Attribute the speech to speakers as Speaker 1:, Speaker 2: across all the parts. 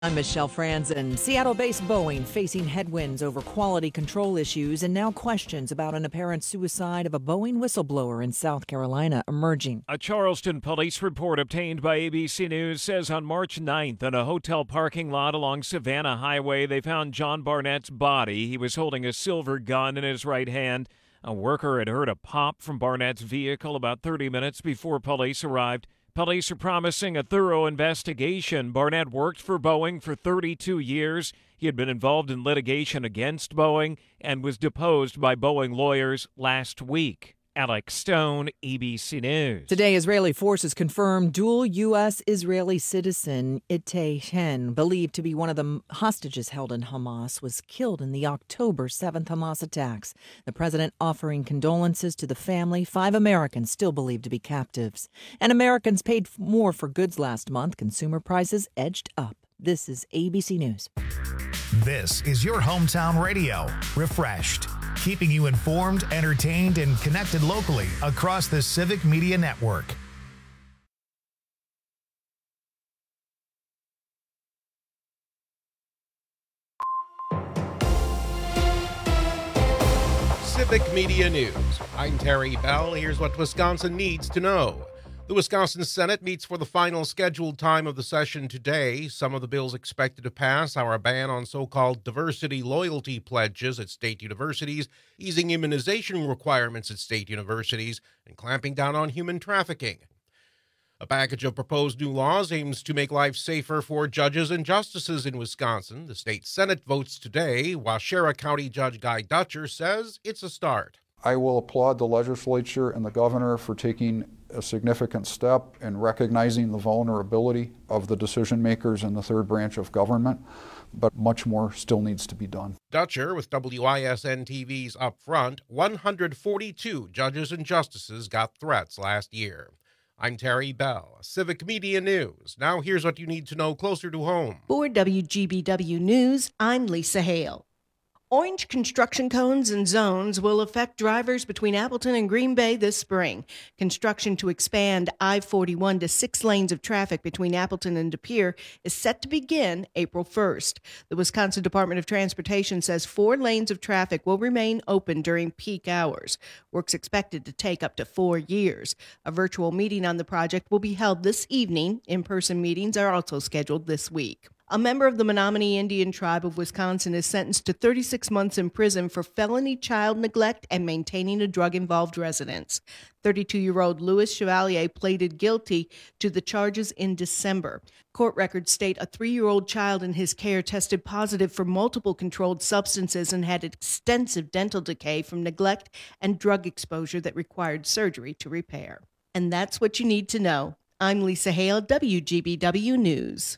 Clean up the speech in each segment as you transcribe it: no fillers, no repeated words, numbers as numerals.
Speaker 1: I'm Michelle Franzen. Seattle-based Boeing facing headwinds over quality control issues and now questions about an apparent suicide of a Boeing whistleblower in South Carolina emerging.
Speaker 2: A Charleston police report obtained by ABC News says on March 9th in a hotel parking lot along Savannah Highway, they found John Barnett's body. He was holding a silver gun in his right hand. A worker had heard a pop from Barnett's vehicle about 30 minutes before police arrived. Police are promising a thorough investigation. Barnett worked for Boeing for 32 years. He had been involved in litigation against Boeing and was deposed by Boeing lawyers last week. Alex Stone, ABC News.
Speaker 1: Today, Israeli forces confirmed dual U.S.-Israeli citizen Itai Hen, believed to be one of the hostages held in Hamas, was killed in the October 7th Hamas attacks. The president offering condolences to the family. 5 Americans still believed to be captives. And Americans paid more for goods last month. Consumer prices edged up. This is ABC News.
Speaker 3: This is your hometown radio, Refreshed, keeping you informed, entertained, and connected locally across the Civic Media Network.
Speaker 4: Civic Media News. I'm Terry Bell. Here's what Wisconsin needs to know. The Wisconsin Senate meets for the final scheduled time of the session today. Some of the bills expected to pass are a ban on so-called diversity loyalty pledges at state universities, easing immunization requirements at state universities, and clamping down on human trafficking. A package of proposed new laws aims to make life safer for judges and justices in Wisconsin. The state Senate votes today. Waushara County Judge Guy Dutcher says it's a start.
Speaker 5: I will applaud the legislature and the governor for taking a significant step in recognizing the vulnerability of the decision makers in the third branch of government, but much more still needs to be done.
Speaker 4: Dutcher with WISN TV's Upfront. 142 judges and justices got threats last year. I'm Terry Bell, Civic Media News. Now here's what you need to know closer to home.
Speaker 6: For WGBW News, I'm Lisa Hale. Orange construction cones and zones will affect drivers between Appleton and Green Bay this spring. Construction to expand I-41 to 6 lanes of traffic between Appleton and De Pere is set to begin April 1st. The Wisconsin Department of Transportation says 4 lanes of traffic will remain open during peak hours. Work's expected to take up to 4 years. A virtual meeting on the project will be held this evening. In-person meetings are also scheduled this week. A member of the Menominee Indian Tribe of Wisconsin is sentenced to 36 months in prison for felony child neglect and maintaining a drug-involved residence. 32-year-old Louis Chevalier pleaded guilty to the charges in December. Court records state a 3-year-old child in his care tested positive for multiple controlled substances and had extensive dental decay from neglect and drug exposure that required surgery to repair. And that's what you need to know. I'm Lisa Hale, WGBW News.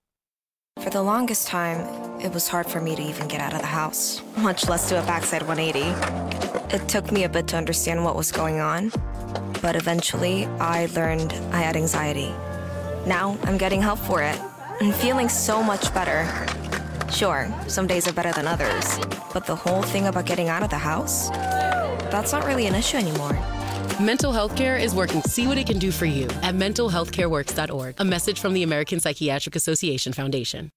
Speaker 7: For the longest time, it was hard for me to even get out of the house, much less do a backside 180. It took me a bit to understand what was going on, but eventually I learned I had anxiety. Now I'm getting help for it and feeling so much better. Sure, some days are better than others, but the whole thing about getting out of the house, that's not really an issue anymore.
Speaker 8: Mental health care is working. See what it can do for you at mentalhealthcareworks.org. A message from the American Psychiatric Association Foundation.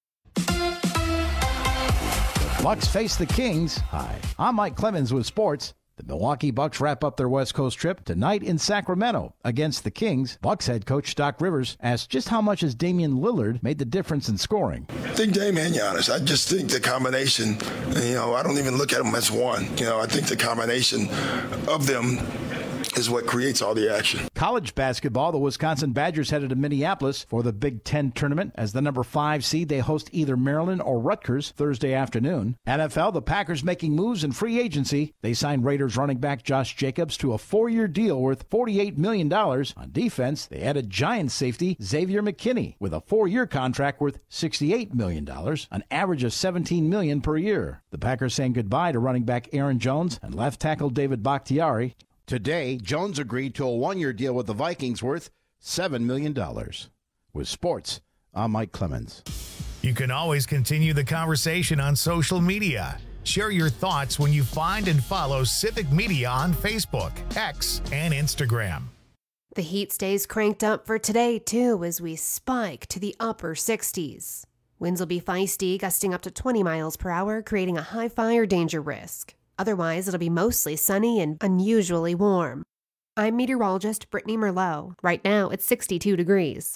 Speaker 9: Bucks face the Kings. Hi, I'm Mike Clemens with sports. The Milwaukee Bucks wrap up their West Coast trip tonight in Sacramento against the Kings. Bucks head coach Doc Rivers asked just how much has Damian Lillard made the difference in scoring.
Speaker 10: I think Dame and Giannis. I just think the combination, I don't even look at them as one. I think the combination of them is what creates all the action.
Speaker 9: College basketball, the Wisconsin Badgers headed to Minneapolis for the Big Ten tournament. As the number 5 seed, they host either Maryland or Rutgers Thursday afternoon. NFL, the Packers making moves in free agency. They signed Raiders running back Josh Jacobs to a 4-year deal worth $48 million. On defense, they added Giants safety Xavier McKinney with a 4-year contract worth $68 million, an average of $17 million per year. The Packers saying goodbye to running back Aaron Jones and left tackle David Bakhtiari. Today, Jones agreed to a 1-year deal with the Vikings worth $7 million. With sports, I'm Mike Clemens.
Speaker 3: You can always continue the conversation on social media. Share your thoughts when you find and follow Civic Media on Facebook, X, and Instagram.
Speaker 11: The heat stays cranked up for today, too, as we spike to the upper 60s. Winds will be feisty, gusting up to 20 miles per hour, creating a high fire danger risk. Otherwise, it'll be mostly sunny and unusually warm. I'm meteorologist Brittany Merlot. Right now, it's 62 degrees.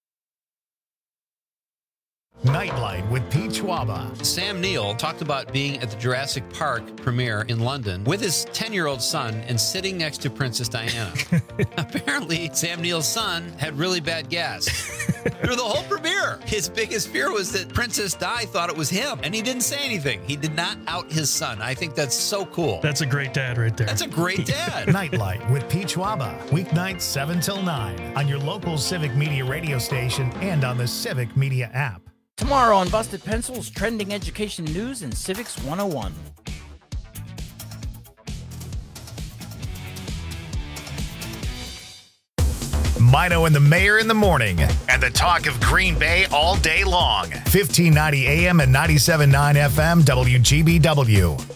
Speaker 3: Nightlight with Pete Schwaba.
Speaker 12: Sam Neill talked about being at the Jurassic Park premiere in London with his 10-year-old son and sitting next to Princess Diana. Apparently, Sam Neill's son had really bad gas. Through the whole premiere, his biggest fear was that Princess Di thought it was him, and he didn't say anything. He did not out his son. I think that's so cool.
Speaker 13: That's a great dad right there.
Speaker 12: That's a great dad.
Speaker 3: Nightlight with Pete Schwaba. Weeknights 7 till 9 on your local Civic Media radio station and on the Civic Media app.
Speaker 14: Tomorrow on Busted Pencils, trending education news and Civics 101.
Speaker 3: Mino and the Mayor in the morning, and the talk of Green Bay all day long. 1590 AM and 97.9 FM WGBW.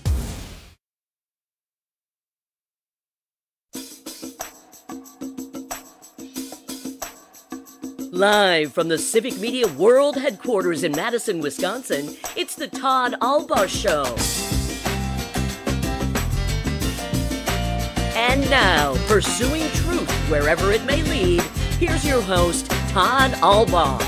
Speaker 15: Live from the Civic Media World Headquarters in Madison, Wisconsin, it's the Todd Albaugh Show. And now, pursuing truth wherever it may lead, here's your host, Todd Albaugh.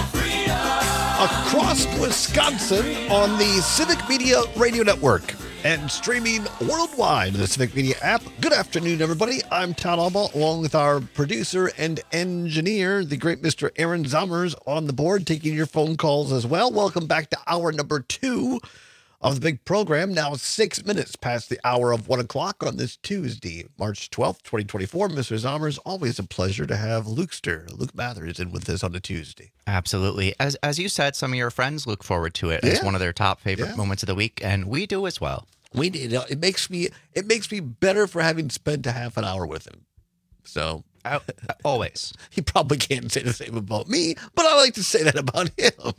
Speaker 16: Across Wisconsin on the Civic Media Radio Network and streaming worldwide in the Civic Media app. Good afternoon, everybody. I'm Todd Albaugh, along with our producer and engineer, the great Mr. Aaron Zommers, on the board, taking your phone calls as well. Welcome back to hour number 2 of the big program. Now 6 minutes past the hour of 1 o'clock on this Tuesday, March 12th, 2024. Mr. Zommers, always a pleasure to have Luke Mathers in with us on a Tuesday.
Speaker 17: Absolutely. As you said, some of your friends look forward to it as one of their top favorite moments of the week, and we do as well.
Speaker 16: We did. It makes me better for having spent a half an hour with him. So
Speaker 17: always.
Speaker 16: He probably can't say the same about me, but I like to say that about him.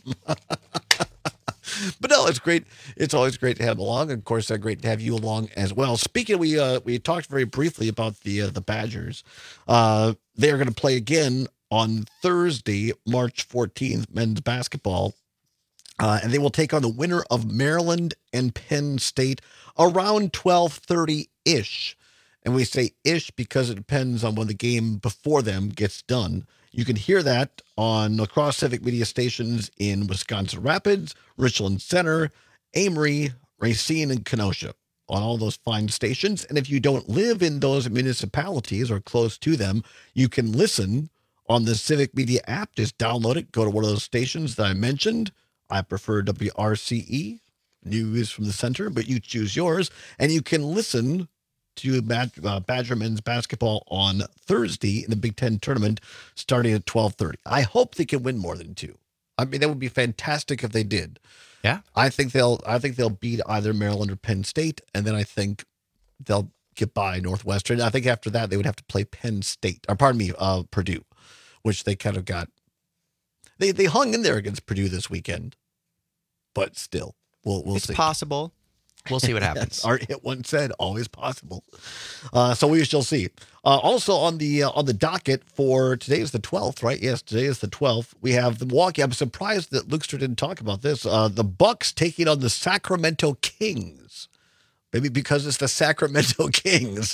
Speaker 16: But no, it's great. It's always great to have him along. And of course, great to have you along as well. Speaking, we talked very briefly about the Badgers. They are going to play again on Thursday, March 14th, men's basketball. And they will take on the winner of Maryland and Penn State around 12:30-ish. And we say ish because it depends on when the game before them gets done. You can hear that on across Civic Media stations in Wisconsin Rapids, Richland Center, Amory, Racine, and Kenosha, on all those fine stations. And if you don't live in those municipalities or close to them, you can listen on the Civic Media app. Just download it, go to one of those stations that I mentioned. I prefer WRCE, News from the Center, but you choose yours, and you can listen to Badger men's basketball on Thursday in the Big Ten tournament starting at 12:30. I hope they can win more than 2. I mean, that would be fantastic if they did.
Speaker 17: Yeah.
Speaker 16: I think they'll beat either Maryland or Penn State, and then I think they'll get by Northwestern. I think after that they would have to play Penn State, or pardon me, Purdue, which they kind of got. They hung in there against Purdue this weekend, but still, we'll see.
Speaker 17: It's possible. We'll see what happens.
Speaker 16: Art Hit One said, always possible. So we shall see. Also on the docket for today is the 12th, right? Yes, today is the 12th. We have the Milwaukee. I'm surprised that Lukester didn't talk about this. The Bucks taking on the Sacramento Kings. Maybe because it's the Sacramento Kings.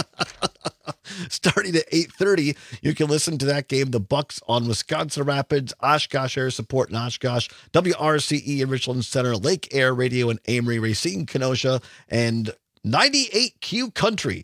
Speaker 16: Starting at 8:30, you can listen to that game. The Bucks on Wisconsin Rapids, Oshkosh Air Support in Oshkosh, WRCE in Richland Center, Lake Air Radio in Amory, Racine, Kenosha, and 98Q Country,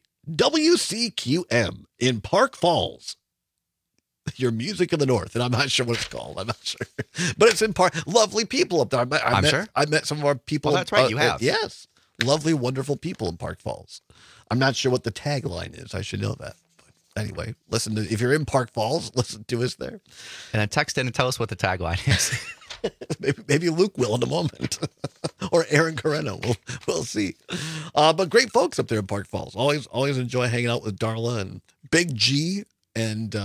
Speaker 16: WCQM in Park Falls. Your music in the north, and I'm not sure what it's called. I'm not sure, but it's in Park. Lovely people up there. I met some of our people.
Speaker 17: Well, that's right. You have.
Speaker 16: Yes. Lovely, wonderful people in Park Falls. I'm not sure what the tagline is. I should know that. But anyway, if you're in Park Falls, listen to us there.
Speaker 17: And then text in and tell us what the tagline is.
Speaker 16: maybe Luke will in a moment. Or Aaron Carreno. We'll see. But great folks up there in Park Falls. Always enjoy hanging out with Darla and Big G and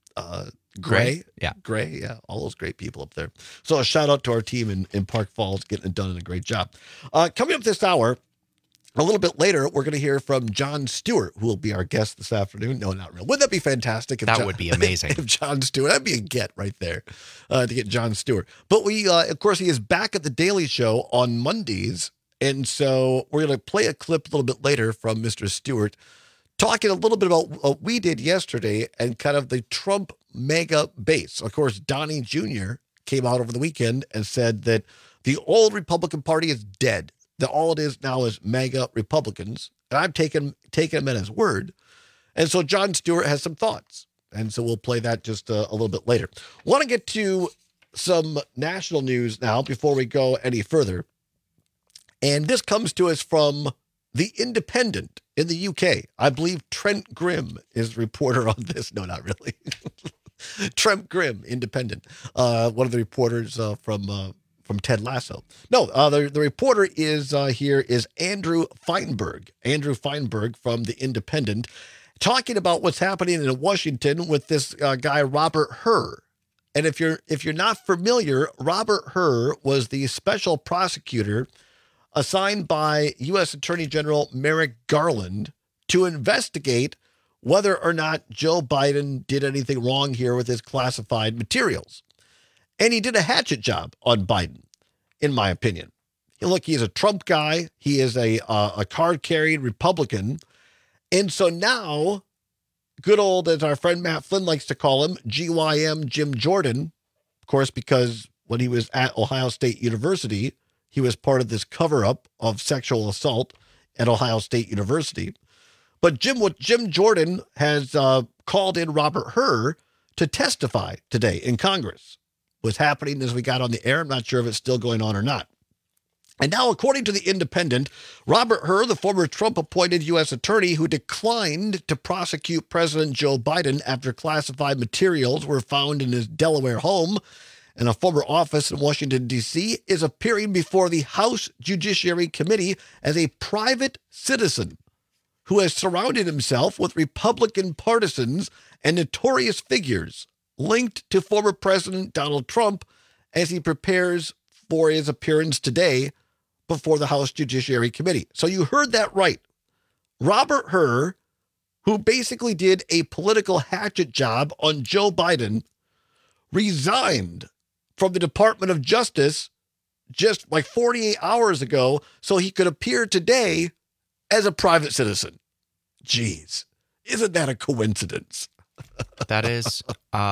Speaker 16: Gray. Gray, all those great people up there. So a shout out to our team in Park Falls, getting it done and a great job. Coming up this hour, A little bit later, we're going to hear from Jon Stewart, who will be our guest this afternoon. No, not real. Wouldn't that be fantastic?
Speaker 17: That would be amazing.
Speaker 16: If Jon Stewart, that'd be a get right there to get Jon Stewart. But we, of course, he is back at the Daily Show on Mondays. And so we're going to play a clip a little bit later from Mr. Stewart talking a little bit about what we did yesterday and kind of the Trump mega base. Of course, Donnie Jr. came out over the weekend and said that the old Republican Party is dead. That all it is now is MAGA Republicans. And I'm taking him at his word. And so Jon Stewart has some thoughts. And so we'll play that just a little bit later. Want to get to some national news now before we go any further. And this comes to us from The Independent in the UK. I believe Trent Grimm is the reporter on this. No, not really. Trent Grimm, Independent. One of the reporters from Ted Lasso. No, the reporter is here is Andrew Feinberg. Andrew Feinberg from The Independent, talking about what's happening in Washington with this guy, Robert Hur. And if you're not familiar, Robert Hur was the special prosecutor assigned by U.S. Attorney General Merrick Garland to investigate whether or not Joe Biden did anything wrong here with his classified materials. And he did a hatchet job on Biden, in my opinion. Look, he's a Trump guy. He is a card-carrying Republican. And so now, good old, as our friend Matt Flynn likes to call him, GYM Jim Jordan, of course, because when he was at Ohio State University, he was part of this cover-up of sexual assault at Ohio State University. But Jim Jordan has called in Robert Hur to testify today in Congress. Was happening as we got on the air. I'm not sure if it's still going on or not. And now, according to The Independent, Robert Hur, the former Trump-appointed U.S. attorney who declined to prosecute President Joe Biden after classified materials were found in his Delaware home and a former office in Washington, D.C., is appearing before the House Judiciary Committee as a private citizen who has surrounded himself with Republican partisans and notorious figures linked to former President Donald Trump as he prepares for his appearance today before the House Judiciary Committee. So you heard that right. Robert Hur, who basically did a political hatchet job on Joe Biden, resigned from the Department of Justice just like 48 hours ago so he could appear today as a private citizen. Jeez, isn't that a coincidence?
Speaker 17: That is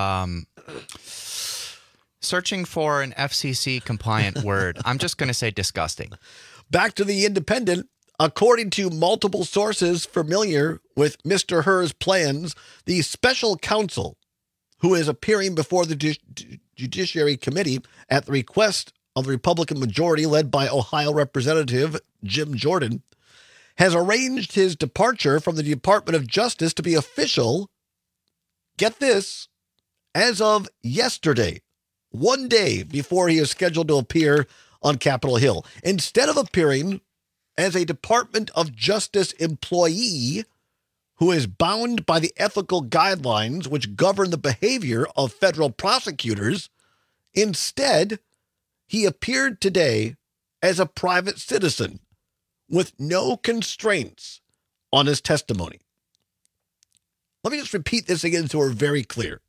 Speaker 17: searching for an FCC compliant word. I'm just going to say disgusting.
Speaker 16: Back to The Independent. According to multiple sources familiar with Mr. Hur's plans, the special counsel who is appearing before the Judiciary Committee at the request of the Republican majority led by Ohio Representative Jim Jordan has arranged his departure from the Department of Justice to be official, get this, as of yesterday, one day before he is scheduled to appear on Capitol Hill. Instead of appearing as a Department of Justice employee who is bound by the ethical guidelines which govern the behavior of federal prosecutors, instead, he appeared today as a private citizen with no constraints on his testimony. Let me just repeat this again so we're very clear.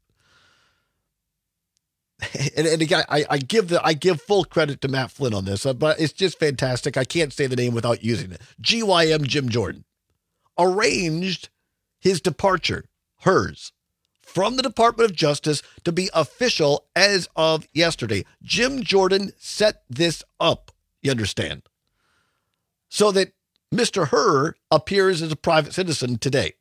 Speaker 16: And again, I give full credit to Matt Flynn on this, but it's just fantastic. I can't say the name without using it. GYM Jim Jordan arranged his departure, hers, from the Department of Justice to be official as of yesterday. Jim Jordan set this up, you understand, so that Mr. Hur appears as a private citizen today.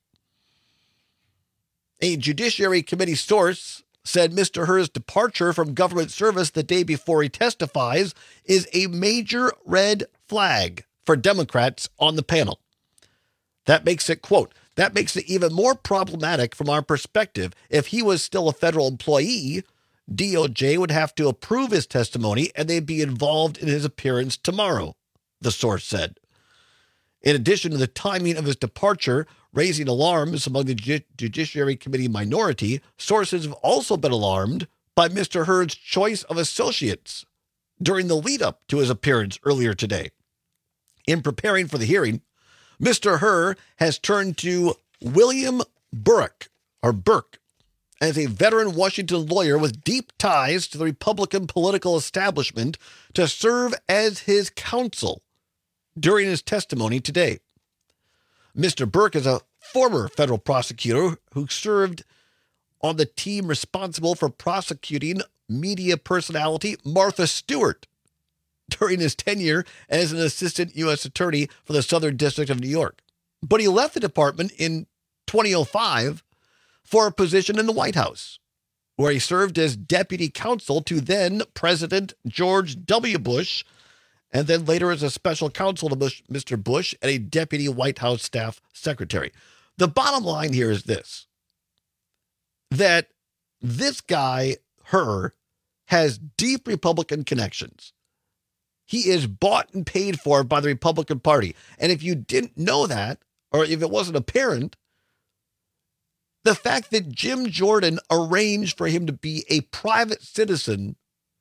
Speaker 16: A Judiciary Committee source said Mr. Hur's departure from government service the day before he testifies is a major red flag for Democrats on the panel. That makes it, quote, that makes it even more problematic from our perspective. If he was still a federal employee, DOJ would have to approve his testimony and they'd be involved in his appearance tomorrow, the source said. In addition to the timing of his departure raising alarms among the Judiciary Committee minority, sources have also been alarmed by Mr. Hur's choice of associates during the lead-up to his appearance earlier today. In preparing for the hearing, Mr. Hur has turned to William Burke, as a veteran Washington lawyer with deep ties to the Republican political establishment to serve as his counsel during his testimony today. Mr. Burke is a former federal prosecutor who served on the team responsible for prosecuting media personality Martha Stewart during his tenure as an assistant U.S. attorney for the Southern District of New York. But he left the department in 2005 for a position in the White House, where he served as deputy counsel to then President George W. Bush, and then later as a special counsel to Mr. Bush and a deputy White House staff secretary. The bottom line here is this, that this guy, Hur, has deep Republican connections. He is bought and paid for by the Republican Party. And if you didn't know that, or if it wasn't apparent, the fact that Jim Jordan arranged for him to be a private citizen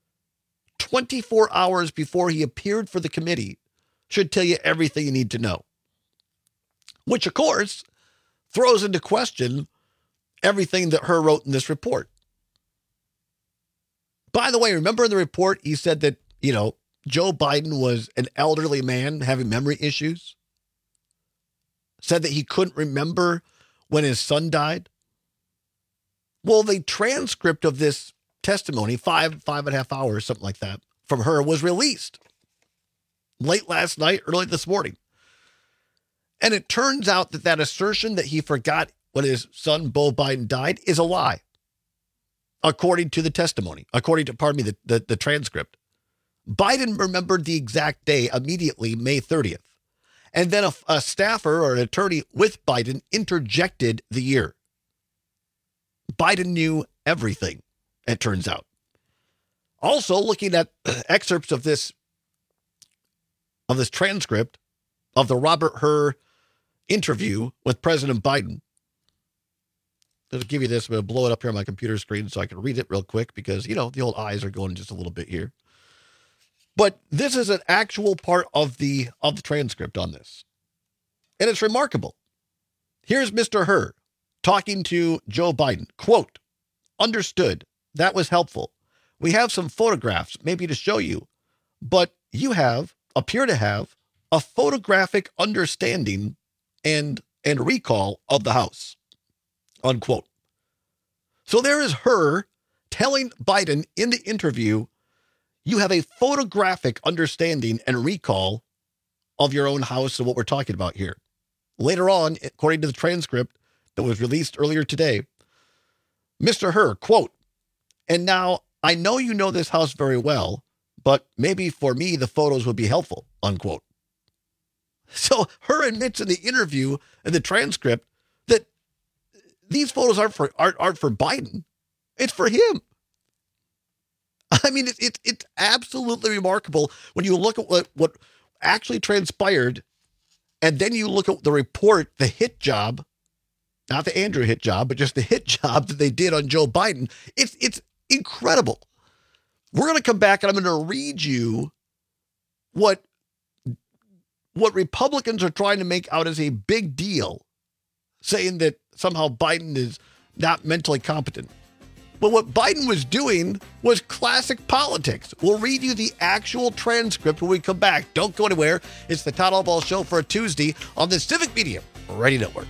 Speaker 16: 24 hours before he appeared for the committee should tell you everything you need to know. Which, of course, throws into question everything that Hur wrote in this report. By the way, remember in the report, he said that, Joe Biden was an elderly man having memory issues? Said that he couldn't remember when his son died? Well, the transcript of this testimony, 5.5 hours, something like that, from Hur was released late last night, early this morning. And it turns out that assertion that he forgot when his son, Beau Biden, died is a lie, according to the testimony, according to, the transcript. Biden remembered the exact day immediately, May 30th. And then a staffer or an attorney with Biden interjected the year. Biden knew everything, it turns out. Also, looking at excerpts of this transcript of the Robert Hur interview with President Biden. I'll give you this. I'm going to blow it up here on my computer screen so I can read it real quick because, the old eyes are going just a little bit here. But this is an actual part of the transcript on this. And it's remarkable. Here's Mr. Hur talking to Joe Biden. Quote, "Understood. That was helpful. We have some photographs maybe to show you, but you appear to have a photographic understanding and recall of the House." Unquote. So there is Hur telling Biden in the interview, you have a photographic understanding and recall of your own House and what we're talking about here. Later on, according to the transcript that was released earlier today, Mr. Hur, quote, "And now I know you know this House very well, but maybe for me, the photos would be helpful," unquote. So Hur admits in the interview and the transcript that these photos aren't for Biden. It's for him. I mean, it's absolutely remarkable when you look at what actually transpired, and then you look at the report, the hit job, not the Andrew hit job, but just the hit job that they did on Joe Biden. It's incredible. We're going to come back, and I'm going to read you what Republicans are trying to make out as a big deal, saying that somehow Biden is not mentally competent. But what Biden was doing was classic politics. We'll read you the actual transcript when we come back. Don't go anywhere. It's the Todd Albaugh Show for a Tuesday on the Civic Media Radio Network.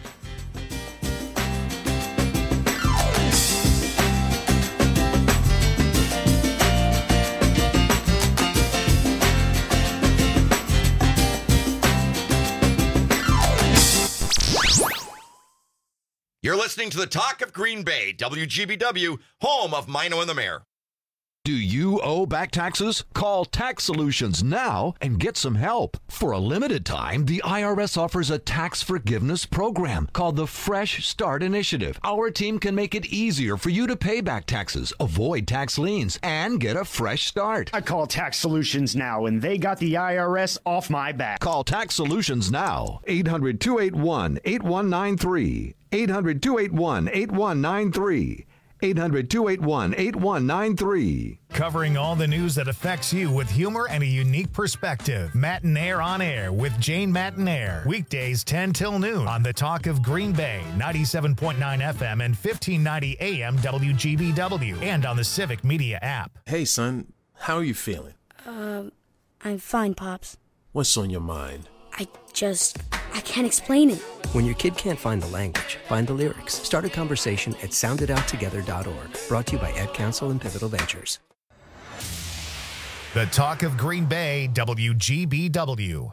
Speaker 13: You're listening to the Talk of Green Bay, WGBW, home of Mino and the Mayor.
Speaker 18: Do you owe back taxes? Call Tax Solutions now and get some help. For a limited time, the IRS offers a tax forgiveness program called the Fresh Start Initiative. Our team can make it easier for you to pay back taxes, avoid tax liens, and get a fresh start.
Speaker 19: I call Tax Solutions now, and they got the IRS off my back.
Speaker 18: Call Tax Solutions now. 800-281-8193. 800-281-8193. 800-281-8193.
Speaker 3: Covering all the news that affects you with humor and a unique perspective. Mattinaire on Air with Jane Mattinaire. Weekdays 10 till noon on the Talk of Green Bay, 97.9 FM and 1590 AM WGBW, and on the Civic Media app.
Speaker 20: Hey, son, how are you feeling?
Speaker 21: I'm fine, Pops.
Speaker 20: What's on your mind?
Speaker 21: I can't explain it.
Speaker 22: When your kid can't find the language, find the lyrics. Start a conversation at soundedouttogether.org. Brought to you by Ad Council and Pivotal Ventures.
Speaker 3: The Talk of Green Bay, WGBW.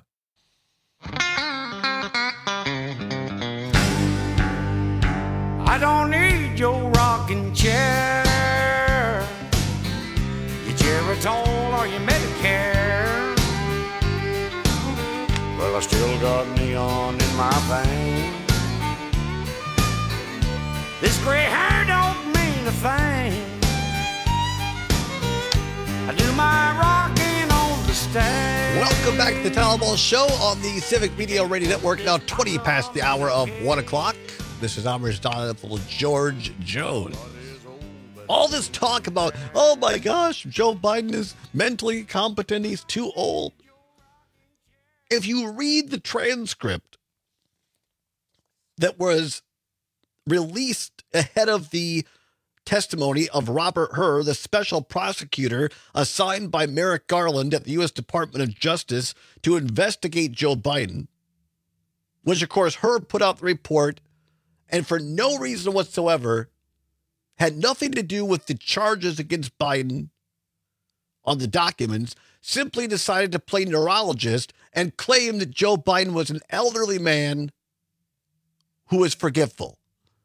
Speaker 23: I don't need your rocking chair, your Geritol or your Medicare. Well, I still got neon in my veins. This gray hair don't mean a thing. I do my rocking on the stage.
Speaker 16: Welcome back to the Town Hall Show on the Civic Media Radio Network. Now 20 past the hour of 1 o'clock. This is Amherst Donald George Jones. All this talk about, oh my gosh, Joe Biden is mentally incompetent. He's too old. If you read the transcript that was released ahead of the testimony of Robert Hur, the special prosecutor assigned by Merrick Garland at the U.S. Department of Justice to investigate Joe Biden, which, of course, Hur put out the report and for no reason whatsoever had nothing to do with the charges against Biden on the documents, simply decided to play neurologist and claim that Joe Biden was an elderly man who was forgetful.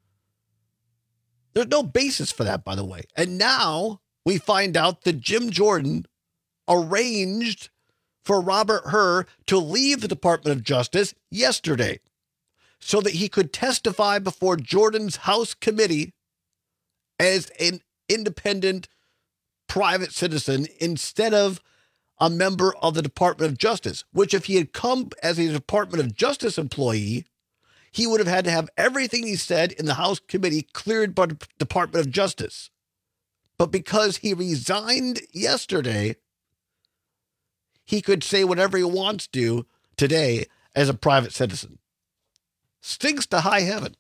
Speaker 16: There's no basis for that, by the way. And now we find out that Jim Jordan arranged for Robert Hur to leave the Department of Justice yesterday so that he could testify before Jordan's House committee as an independent private citizen instead of a member of the Department of Justice, which if he had come as a Department of Justice employee, he would have had to have everything he said in the House committee cleared by the Department of Justice. But because he resigned yesterday, he could say whatever he wants to today as a private citizen. Stinks to high heaven.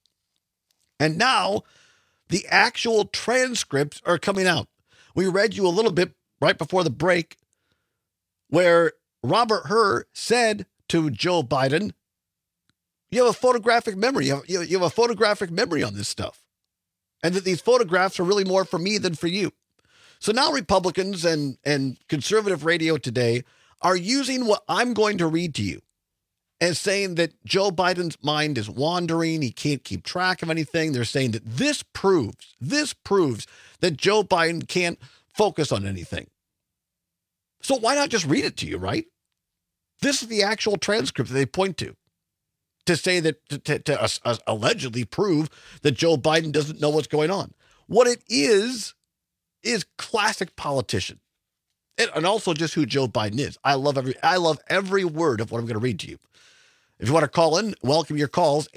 Speaker 16: And now the actual transcripts are coming out. We read you a little bit right before the break where Robert Hur said to Joe Biden, you have a photographic memory. You have a photographic memory on this stuff. And that these photographs are really more for me than for you. So now Republicans and conservative radio today are using what I'm going to read to you as saying that Joe Biden's mind is wandering. He can't keep track of anything. They're saying that this proves that Joe Biden can't focus on anything. So why not just read it to you, right? This is the actual transcript that they point to say that, to allegedly prove that Joe Biden doesn't know what's going on. What it is classic politician. And also just who Joe Biden is. I love every word of what I'm going to read to you. If you want to call in, welcome your calls,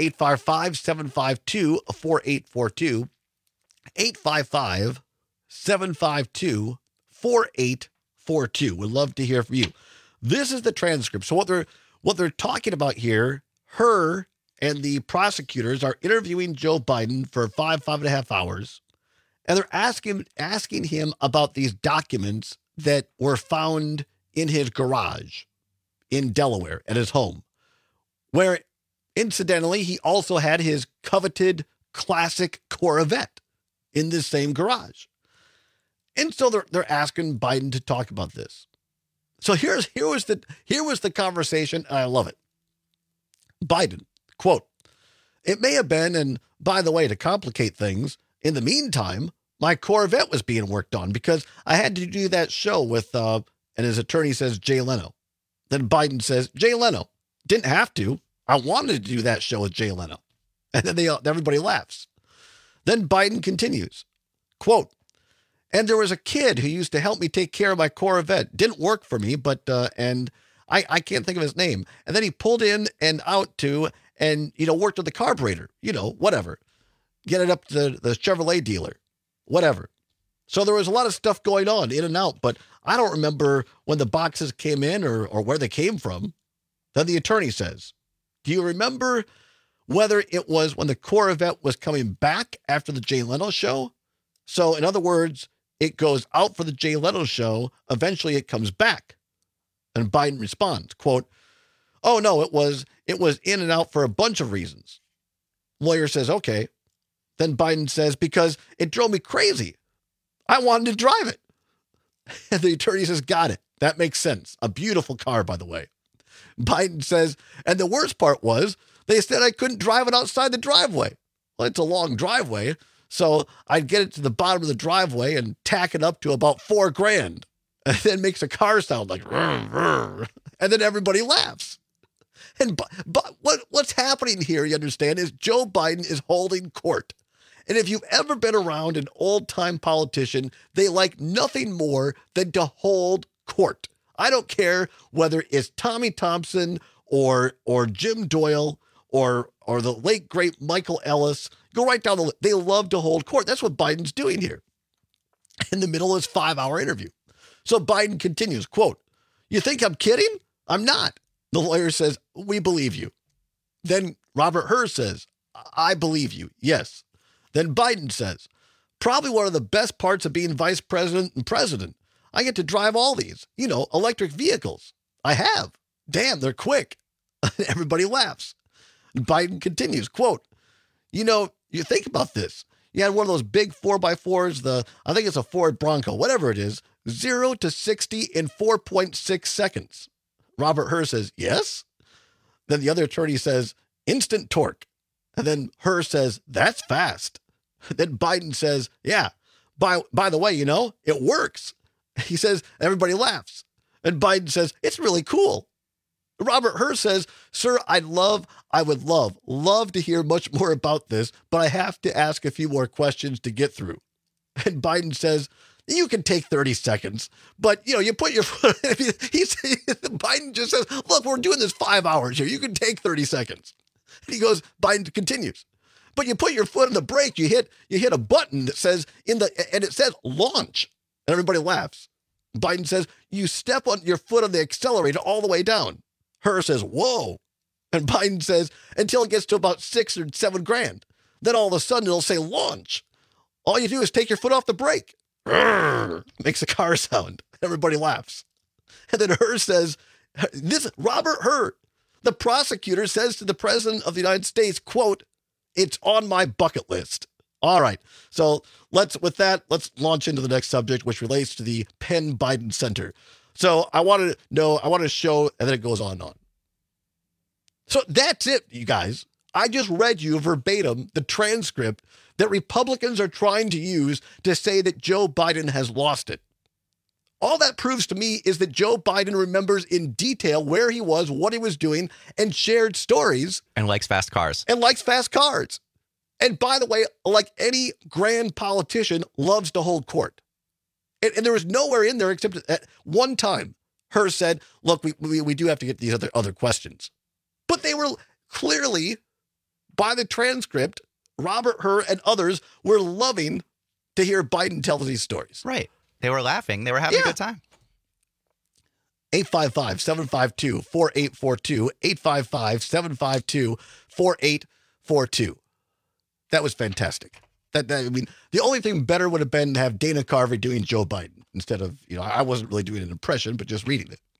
Speaker 16: 855-752-4842, 855-752-4842. We'd love to hear from you. This is the transcript. So what they're talking about here, Hur and the prosecutors are interviewing Joe Biden for 5.5 hours, and they're asking him about these documents that were found in his garage in Delaware at his home, where incidentally he also had his coveted classic Corvette in this same garage. And so they're asking Biden to talk about this. So here was the conversation, and I love it. Biden, quote, "It may have been, and by the way, to complicate things, in the meantime, my Corvette was being worked on because I had to do that show with, and his attorney says, Jay Leno. Then Biden says, Jay Leno, didn't have to. I wanted to do that show with Jay Leno." And then everybody laughs. Then Biden continues, quote, "And there was a kid who used to help me take care of my Corvette. Didn't work for me, but, and I can't think of his name. And then he pulled in and out to, and, worked with the carburetor, whatever. Get it up to the Chevrolet dealer. whatever. So there was a lot of stuff going on in and out, but I don't remember when the boxes came in or where they came from. Then the attorney says, do you remember whether it was when the Corvette was coming back after the Jay Leno show? So in other words, it goes out for the Jay Leno show. Eventually it comes back. And Biden responds, quote, oh, no, it was in and out for a bunch of reasons. Lawyer says, okay. Then Biden says, because it drove me crazy. I wanted to drive it. And the attorney says, got it. That makes sense. A beautiful car, by the way. Biden says, and the worst part was they said I couldn't drive it outside the driveway. Well, it's a long driveway. So I'd get it to the bottom of the driveway and tack it up to about $4,000. And then makes a car sound like, rrr, rrr. And then everybody laughs. And but what's happening here, you understand, is Joe Biden is holding court. And if you've ever been around an old-time politician, they like nothing more than to hold court. I don't care whether it's Tommy Thompson or Jim Doyle or the late, great Michael Ellis. Go right down the list. They love to hold court. That's what Biden's doing here in the middle of his 5-hour interview. So Biden continues, quote, you think I'm kidding? I'm not. The lawyer says, we believe you. Then Robert Hur says, I believe you. Yes. Then Biden says, probably one of the best parts of being vice president and president. I get to drive all these, electric vehicles. I have. Damn, they're quick. Everybody laughs. And Biden continues, quote, you think about this. You had one of those big 4x4s, I think it's a Ford Bronco, whatever it is, 0 to 60 in 4.6 seconds. Robert Hur says, yes. Then the other attorney says, instant torque. And then Hur says, that's fast. Then Biden says, yeah, by the way, it works. He says, everybody laughs. And Biden says, it's really cool. Robert Hur says, sir, I would love to hear much more about this, but I have to ask a few more questions to get through. And Biden says, you can take 30 seconds, but you put your foot, Biden just says, look, we're doing this 5 hours here. You can take 30 seconds. And he goes, Biden continues, but you put your foot on the brake, you hit a button that says and it says launch. And everybody laughs. Biden says, you step on your foot on the accelerator all the way down. Hur says, whoa. And Biden says, until it gets to about $6,000 or $7,000. Then all of a sudden it'll say launch. All you do is take your foot off the brake. Rrr, makes a car sound. Everybody laughs. And then Hur says, Robert Hur, the prosecutor says to the president of the United States, quote, it's on my bucket list. All right. So let's launch into the next subject, which relates to the Penn Biden Center. So I want to show, and then it goes on and on. So that's it, you guys. I just read you verbatim the transcript that Republicans are trying to use to say that Joe Biden has lost it. All that proves to me is that Joe Biden remembers in detail where he was, what he was doing, and shared stories.
Speaker 17: And likes fast cars.
Speaker 16: And by the way, like any grand politician, loves to hold court. And there was nowhere in there except at one time, Hur said, look, we do have to get these other questions. But they were clearly, by the transcript, Robert Hur and others were loving to hear Biden tell these stories.
Speaker 17: Right. They were laughing. They were having a good time.
Speaker 16: 855-752-4842. 855-752-4842. That was fantastic. The only thing better would have been to have Dana Carvey doing Joe Biden instead of, I wasn't really doing an impression, but just reading it.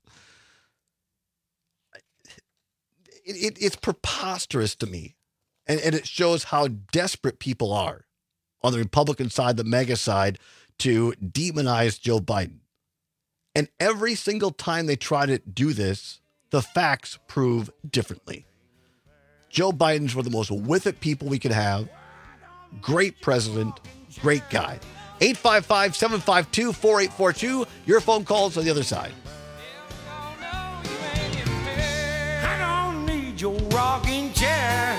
Speaker 16: It's preposterous to me. And it shows how desperate people are on the Republican side, the MAGA side, to demonize Joe Biden. And every single time they try to do this, the facts prove differently. Joe Biden's one of the most with it people we could have. Great president, great guy. 855-752-4842. Your phone calls on the other side.
Speaker 23: I don't need your rocking chair.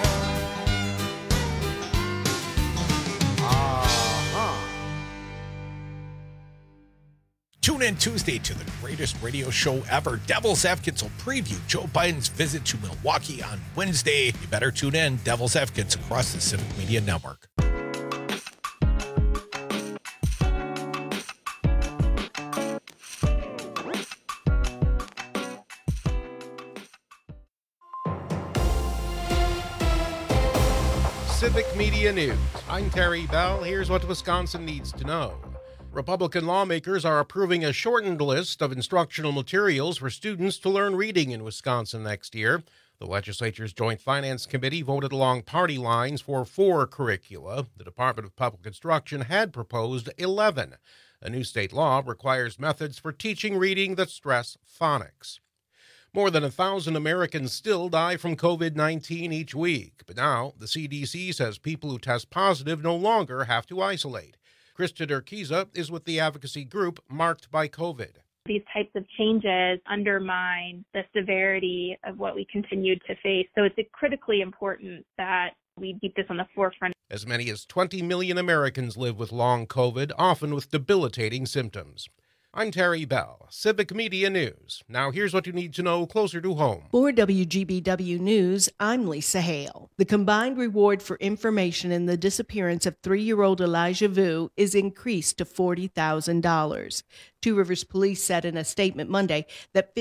Speaker 1: Tune in Tuesday to the greatest radio show ever. Devil's Advocates will preview Joe Biden's visit to Milwaukee on Wednesday. You better tune in. Devil's Advocates across the Civic Media Network.
Speaker 2: Civic Media News. I'm Terry Bell. Here's what Wisconsin needs to know. Republican lawmakers are approving a shortened list of instructional materials for students to learn reading in Wisconsin next year. The legislature's Joint Finance Committee voted along party lines for 4 curricula. The Department of Public Instruction had proposed 11. A new state law requires methods for teaching reading that stress phonics. More than 1,000 Americans still die from COVID-19 each week, but now the CDC says people who test positive no longer have to isolate. Krista Durkiza is with the advocacy group Marked by COVID.
Speaker 4: These types of changes undermine the severity of what we continue to face, so it's critically important that we keep this on the forefront.
Speaker 2: As many as 20 million Americans live with long COVID, often with debilitating symptoms. I'm Terry Bell, Civic Media News. Now here's what you need to know closer to home.
Speaker 6: For WGBW News, I'm Lisa Hale. The combined reward for information in the disappearance of 3-year-old Elijah Vu is increased to $40,000. Two Rivers Police said in a statement Monday that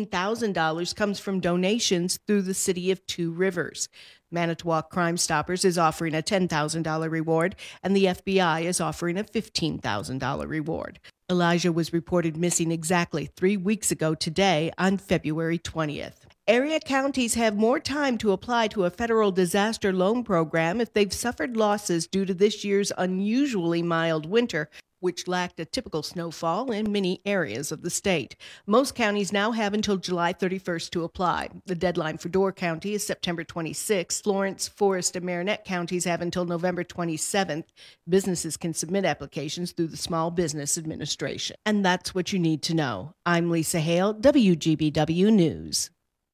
Speaker 6: $15,000 comes from donations through the city of Two Rivers. Manitowoc Crime Stoppers is offering a $10,000 reward, and the FBI is offering a $15,000 reward. Elijah was reported missing exactly 3 weeks ago today on February 20th. Area counties have more time to apply to a federal disaster loan program if they've suffered losses due to this year's unusually mild winter, which lacked a typical snowfall in many areas of the state. Most counties now have until July 31st to apply. The deadline for Door County is September 26th. Florence, Forest, and Marinette counties have until November 27th. Businesses can submit applications through the Small Business Administration. And that's what you need to know. I'm Lisa Hale, WGBW News.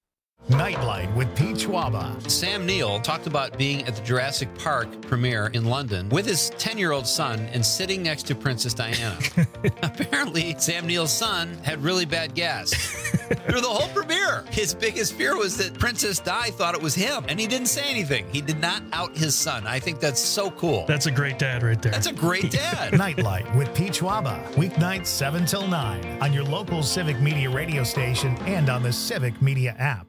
Speaker 3: Nightlight with Pete Schwaba.
Speaker 12: Sam Neill talked about being at the Jurassic Park premiere in London with his 10-year-old son and sitting next to Princess Diana. Apparently, Sam Neill's son had really bad gas through the whole premiere. His biggest fear was that Princess Di thought it was him, and he didn't say anything. He did not out his son. I think that's so cool.
Speaker 5: That's a great dad right there.
Speaker 12: That's a great dad.
Speaker 3: Nightlight with Pete Schwaba. Weeknights 7 till 9 on your local Civic Media radio station and on the Civic Media app.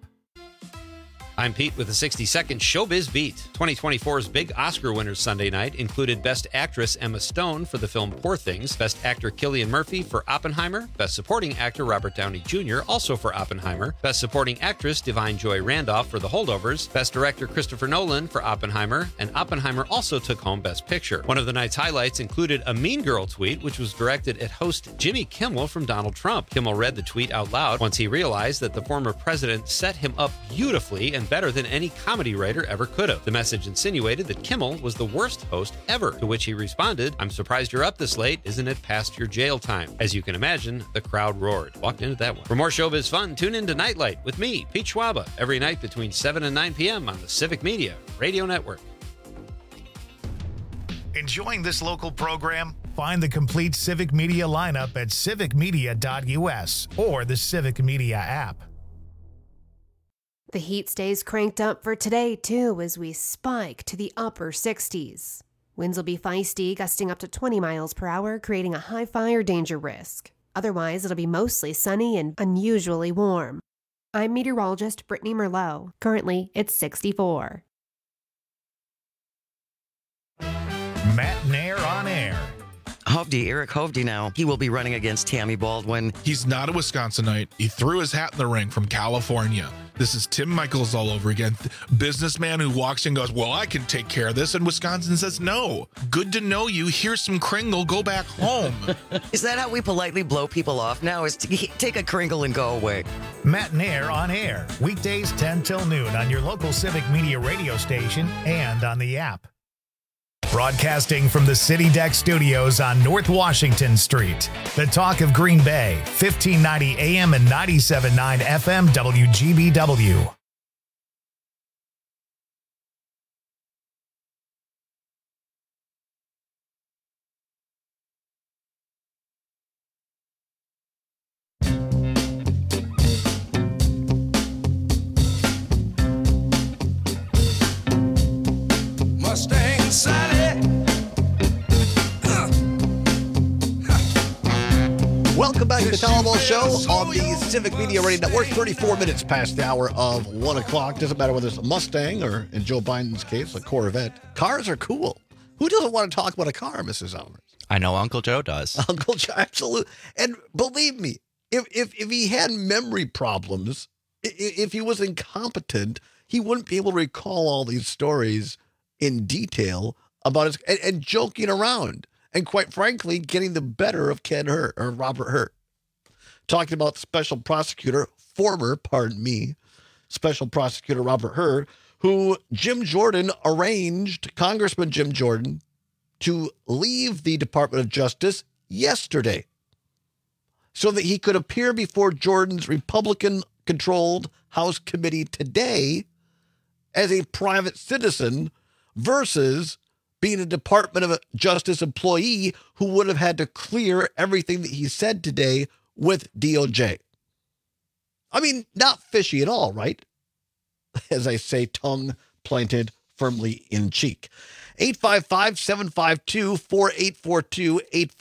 Speaker 12: I'm Pete with a 60-second Showbiz Beat. 2024's big Oscar winners Sunday night included Best Actress Emma Stone for the film Poor Things, Best Actor Cillian Murphy for Oppenheimer, Best Supporting Actor Robert Downey Jr. also for Oppenheimer, Best Supporting Actress Divine Joy Randolph for The Holdovers, Best Director Christopher Nolan for Oppenheimer, and Oppenheimer also took home Best Picture. One of the night's highlights included a Mean Girl tweet, which was directed at host Jimmy Kimmel from Donald Trump. Kimmel read the tweet out loud once he realized that the former president set him up beautifully and better than any comedy writer ever could have. The message insinuated that Kimmel was the worst host ever, to which he responded, "I'm surprised you're up this late. Isn't it past your jail time?" As you can imagine, the crowd roared. Walked into that one. For more showbiz fun, tune in to Nightlight with me, Pete Schwaba, every night between 7 and 9 p.m. on the Civic Media Radio Network.
Speaker 3: Enjoying this local program? Find the complete Civic Media lineup at civicmedia.us or the Civic Media app.
Speaker 11: The heat stays cranked up for today, too, as we spike to the upper 60s. Winds will be feisty, gusting up to 20 miles per hour, creating a high fire danger risk. Otherwise, it'll be mostly sunny and unusually warm. I'm meteorologist Brittany Merlot. Currently, it's 64.
Speaker 3: Matt Nair on air.
Speaker 24: Hovde, Eric Hovde now. He will be running against Tammy Baldwin.
Speaker 25: He's not a Wisconsinite. He threw his hat in the ring from California. This is Tim Michaels all over again. Businessman who walks in and goes, well, I can take care of this. And Wisconsin says, no. Good to know you. Here's some Kringle. Go back home.
Speaker 24: Is that how we politely blow people off now? Is to take a Kringle and go away?
Speaker 3: Matt Nair on air. Weekdays 10 till noon on your local Civic Media radio station and on the app. Broadcasting from the City Deck Studios on North Washington Street. The Talk of Green Bay, 1590 AM and 97.9 FM WGBW.
Speaker 23: Mustang Sally.
Speaker 16: Welcome back to the Tom Ball Show on the Civic Media Radio Network. 34 minutes past the hour of 1 o'clock. Doesn't matter whether it's a Mustang or, in Joe Biden's case, a Corvette. Cars are cool. Who doesn't want to talk about a car, Mrs. Almers?
Speaker 17: I know Uncle Joe does.
Speaker 16: Uncle Joe, absolutely. And believe me, if he had memory problems, if he was incompetent, he wouldn't be able to recall all these stories in detail about his and joking around. And quite frankly, getting the better of Ken Hurt or Robert Hurt. Talking about special prosecutor, special prosecutor Robert Hurt, who Jim Jordan arranged, Congressman Jim Jordan, to leave the Department of Justice yesterday so that he could appear before Jordan's Republican-controlled House committee today as a private citizen versus being a Department of Justice employee who would have had to clear everything that he said today with DOJ. I mean, not fishy at all, right? As I say, tongue planted firmly in cheek. 855-752-4842,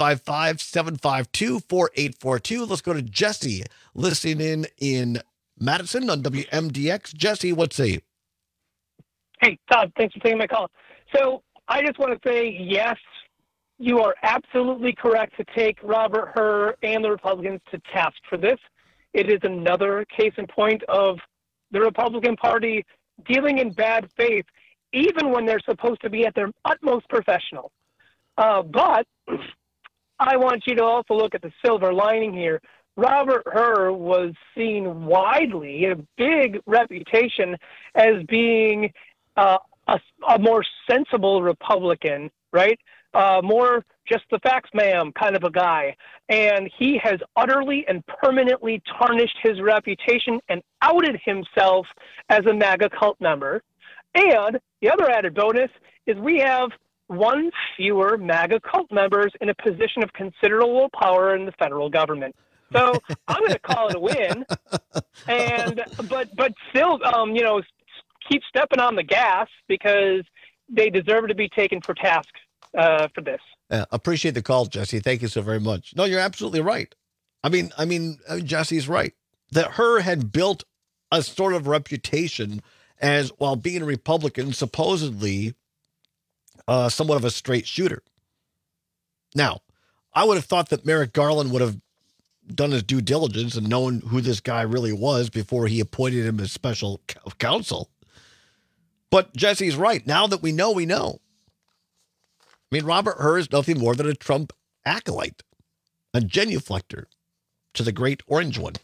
Speaker 16: 855-752-4842. Let's go to Jesse, listening in Madison on WMDX. Jesse, what say you?
Speaker 5: Hey, Todd, thanks for taking my call. So I just want to say, yes, you are absolutely correct to take Robert Hur and the Republicans to task for this. It is another case in point of the Republican Party dealing in bad faith, even when they're supposed to be at their utmost professional. But I want you to also look at the silver lining here. Robert Hur was seen widely, a big reputation as being a more sensible Republican, right? More just the facts, ma'am, kind of a guy. And he has utterly and permanently tarnished his reputation and outed himself as a MAGA cult member. And the other added bonus is we have one fewer MAGA cult members in a position of considerable power in the federal government. So I'm going to call it a win. And but still, keep stepping on the gas because they deserve to be taken for task for this.
Speaker 16: Appreciate the call, Jesse. Thank you so very much. No, you're absolutely right. I mean, Jesse's right. That Hur had built a sort of reputation as, while being a Republican, supposedly somewhat of a straight shooter. Now, I would have thought that Merrick Garland would have done his due diligence and known who this guy really was before he appointed him as special counsel. But Jesse's right. Now that we know, we know. I mean, Robert Hur is nothing more than a Trump acolyte, a genuflector to the great orange one.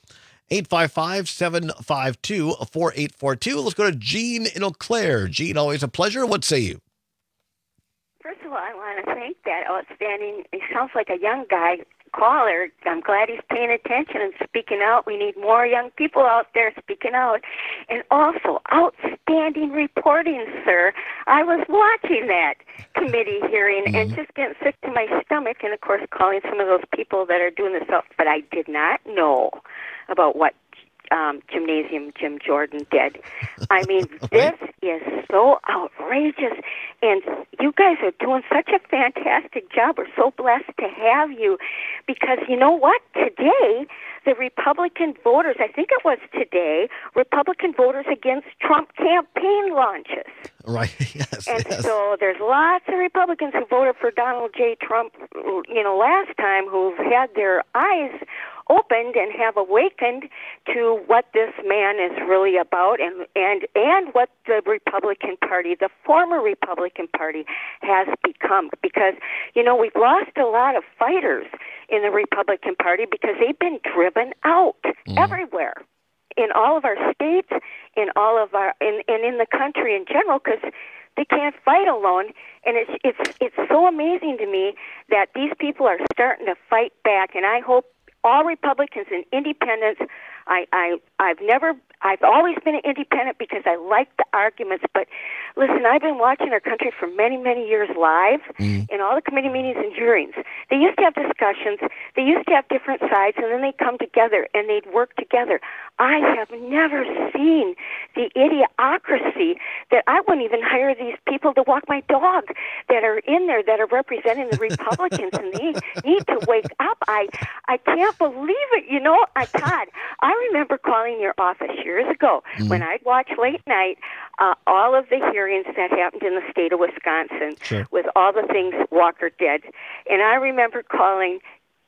Speaker 16: 855-752-4842. Let's go to Jean in Eau Claire. Jean, always a pleasure. What say you?
Speaker 7: First of all, I want to thank that outstanding, he sounds like a young guy caller. I'm glad he's paying attention and speaking out. We need more young people out there speaking out. And also, outstanding reporting, sir. I was watching that committee hearing and just getting sick to my stomach, and, of course, calling some of those people that are doing this stuff. But I did not know about what Gymnasium Jim Jordan did. I mean, this is so outrageous, and you guys are doing such a fantastic job. We're so blessed to have you, because you know what? Today, the Republican voters, I think it was today, Republican voters against Trump campaign launches.
Speaker 16: Right, yes.
Speaker 7: And so there's lots of Republicans who voted for Donald J. Trump, last time, who've had their eyes opened and have awakened to what this man is really about and what the Republican Party, the former Republican Party, has become. Because, we've lost a lot of fighters in the Republican Party because they've been driven out everywhere. In all of our states, in all of our, and in the country in general, because they can't fight alone. And it's so amazing to me that these people are starting to fight back. And I hope all Republicans and independents, I I've always been an independent because I like the arguments. But listen, I've been watching our country for many, many years live in all the committee meetings and hearings. They used to have discussions. They used to have different sides, and then they'd come together and they'd work together. I have never seen the idiocracy that I wouldn't even hire these people to walk my dog that are in there that are representing the Republicans, and they need to wake up. I can't believe it. You know, Todd, I remember calling your office years ago when I'd watch late night all of the hearings that happened in the state of Wisconsin with all the things Walker did. And I remember calling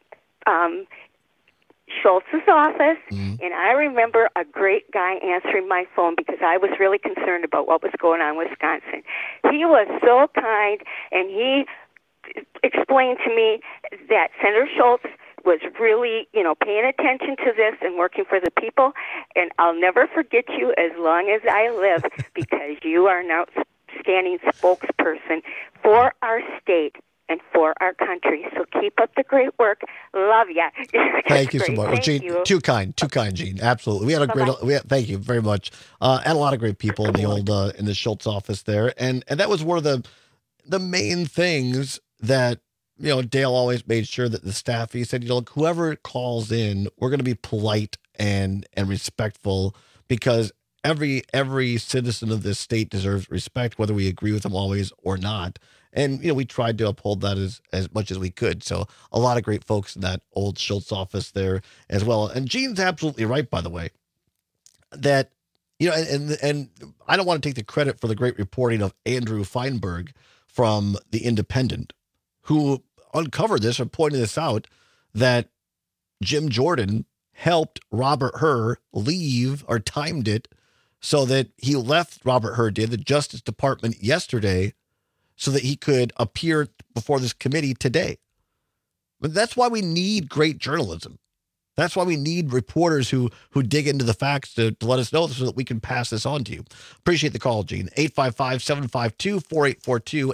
Speaker 7: Schultz's office, and I remember a great guy answering my phone because I was really concerned about what was going on in Wisconsin. He was so kind, and he explained to me that Senator Schultz was really, paying attention to this and working for the people. And I'll never forget you as long as I live because you are an outstanding spokesperson for our state and for our country. So keep up the great work. Love ya.
Speaker 16: Thank you so much. Well, Gene, too kind, Gene. Absolutely. We had a thank you very much. And a lot of great people in the old, in the Schultz office there. And that was one of the main things that, Dale always made sure that the staff, he said, look, whoever calls in, we're going to be polite and respectful because every citizen of this state deserves respect, whether we agree with them always or not. And, we tried to uphold that as much as we could. So a lot of great folks in that old Schultz office there as well. And Gene's absolutely right, by the way, that, and I don't want to take the credit for the great reporting of Andrew Feinberg from The Independent, who uncovered this or pointed this out, that Jim Jordan helped Robert Hur leave or timed it so that he left, Robert Hur did, the Justice Department yesterday so that he could appear before this committee today. But that's why we need great journalism. That's why we need reporters who dig into the facts to let us know so that we can pass this on to you. Appreciate the call, Gene. 855-752-4842,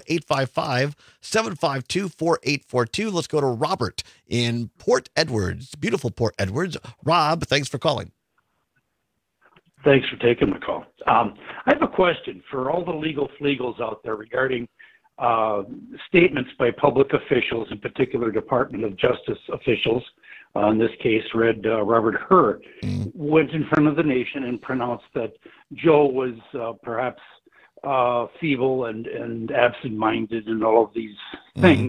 Speaker 16: 855-752-4842. Let's go to Robert in Port Edwards, beautiful Port Edwards. Rob, thanks for calling.
Speaker 8: Thanks for taking my call. I have a question for all the legal flegals out there regarding statements by public officials, in particular Department of Justice officials. In this case, Robert Hur went in front of the nation and pronounced that Joe was perhaps feeble and absent-minded and all of these things.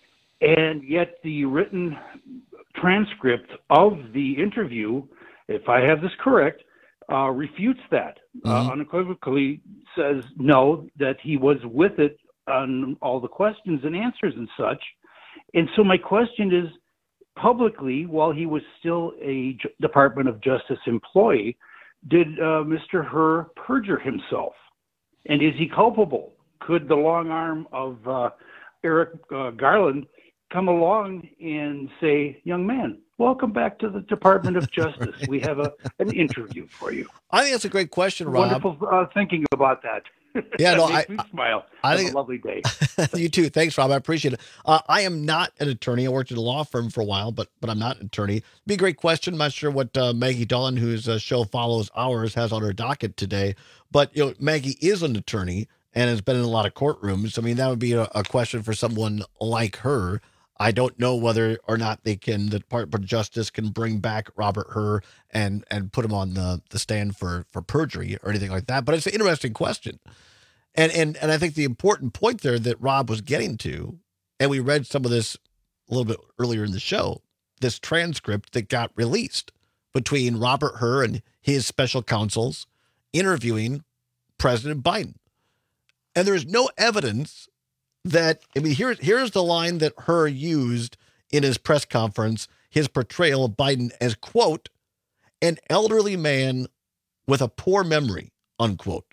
Speaker 8: And yet the written transcript of the interview, if I have this correct, refutes that, unequivocally says no, that he was with it on all the questions and answers and such. And so my question is, publicly, while he was still a Department of Justice employee, did Mr. Hur perjure himself? And is he culpable? Could the long arm of Eric Garland come along and say, young man, welcome back to the Department of Justice. We have an interview for you.
Speaker 16: I think that's a great question, Rob.
Speaker 8: Wonderful thinking about that.
Speaker 16: Yeah, no,
Speaker 8: makes me smile. I think a lovely day.
Speaker 16: You too. Thanks, Rob. I appreciate it. I am not an attorney. I worked at a law firm for a while, but I'm not an attorney. It'd be a great question. I'm not sure what Maggie Dolan, whose show follows ours, has on her docket today. But Maggie is an attorney and has been in a lot of courtrooms. I mean, that would be a question for someone like her. I don't know whether or not the Department of Justice can bring back Robert Hur and put him on the stand for perjury or anything like that. But it's an interesting question. And I think the important point there that Rob was getting to, and we read some of this a little bit earlier in the show, this transcript that got released between Robert Hur and his special counsels interviewing President Biden. And there's no evidence that, here's the line that Hur used in his press conference, his portrayal of Biden as, quote, an elderly man with a poor memory, unquote.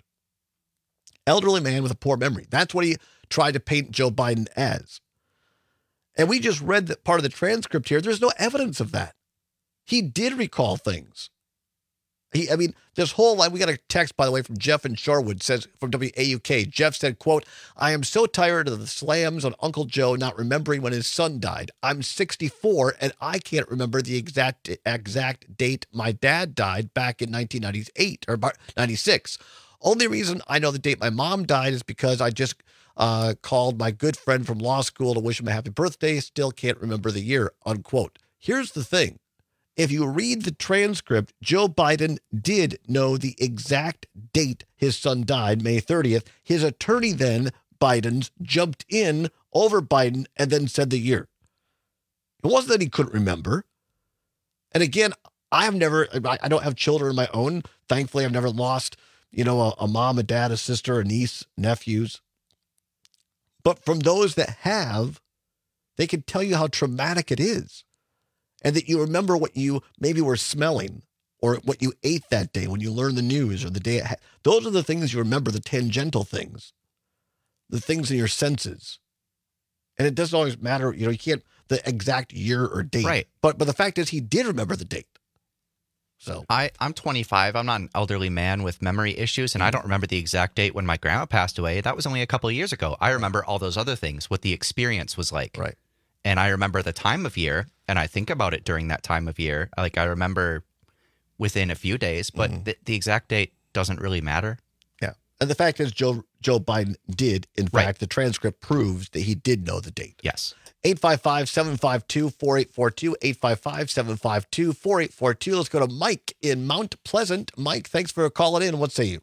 Speaker 16: Elderly man with a poor memory. That's what he tried to paint Joe Biden as. And we just read that part of the transcript here. There's no evidence of that. He did recall things. This whole line, we got a text, by the way, from Jeff in Shorewood, says from WAUK. Jeff said, quote, I am so tired of the slams on Uncle Joe not remembering when his son died. I'm 64 and I can't remember the exact date my dad died back in 1998 or 96. Only reason I know the date my mom died is because I just called my good friend from law school to wish him a happy birthday. Still can't remember the year, unquote. Here's the thing. If you read the transcript, Joe Biden did know the exact date his son died, May 30th. His attorney then, Biden's, jumped in over Biden and then said the year. It wasn't that he couldn't remember. And again, I don't have children of my own. Thankfully, I've never lost, a mom, a dad, a sister, a niece, nephews. But from those that have, they can tell you how traumatic it is. And that you remember what you maybe were smelling or what you ate that day when you learned the news or the day. Those are the things you remember, the tangential things, the things in your senses. And it doesn't always matter, you can't, the exact year or date.
Speaker 17: Right.
Speaker 16: But the fact is he did remember the date. So
Speaker 17: I'm 25. I'm not an elderly man with memory issues, and I don't remember the exact date when my grandma passed away. That was only a couple of years ago. I remember all those other things, what the experience was like.
Speaker 16: Right.
Speaker 17: And I remember the time of year, and I think about it during that time of year. Like I remember within a few days, but the exact date doesn't really matter.
Speaker 16: Yeah. And the fact is Joe Biden did, in fact, the transcript proves that he did know the date.
Speaker 17: Yes.
Speaker 16: 855-752-4842, 855-752-4842. Let's go to Mike in Mount Pleasant. Mike, thanks for calling in. What say you?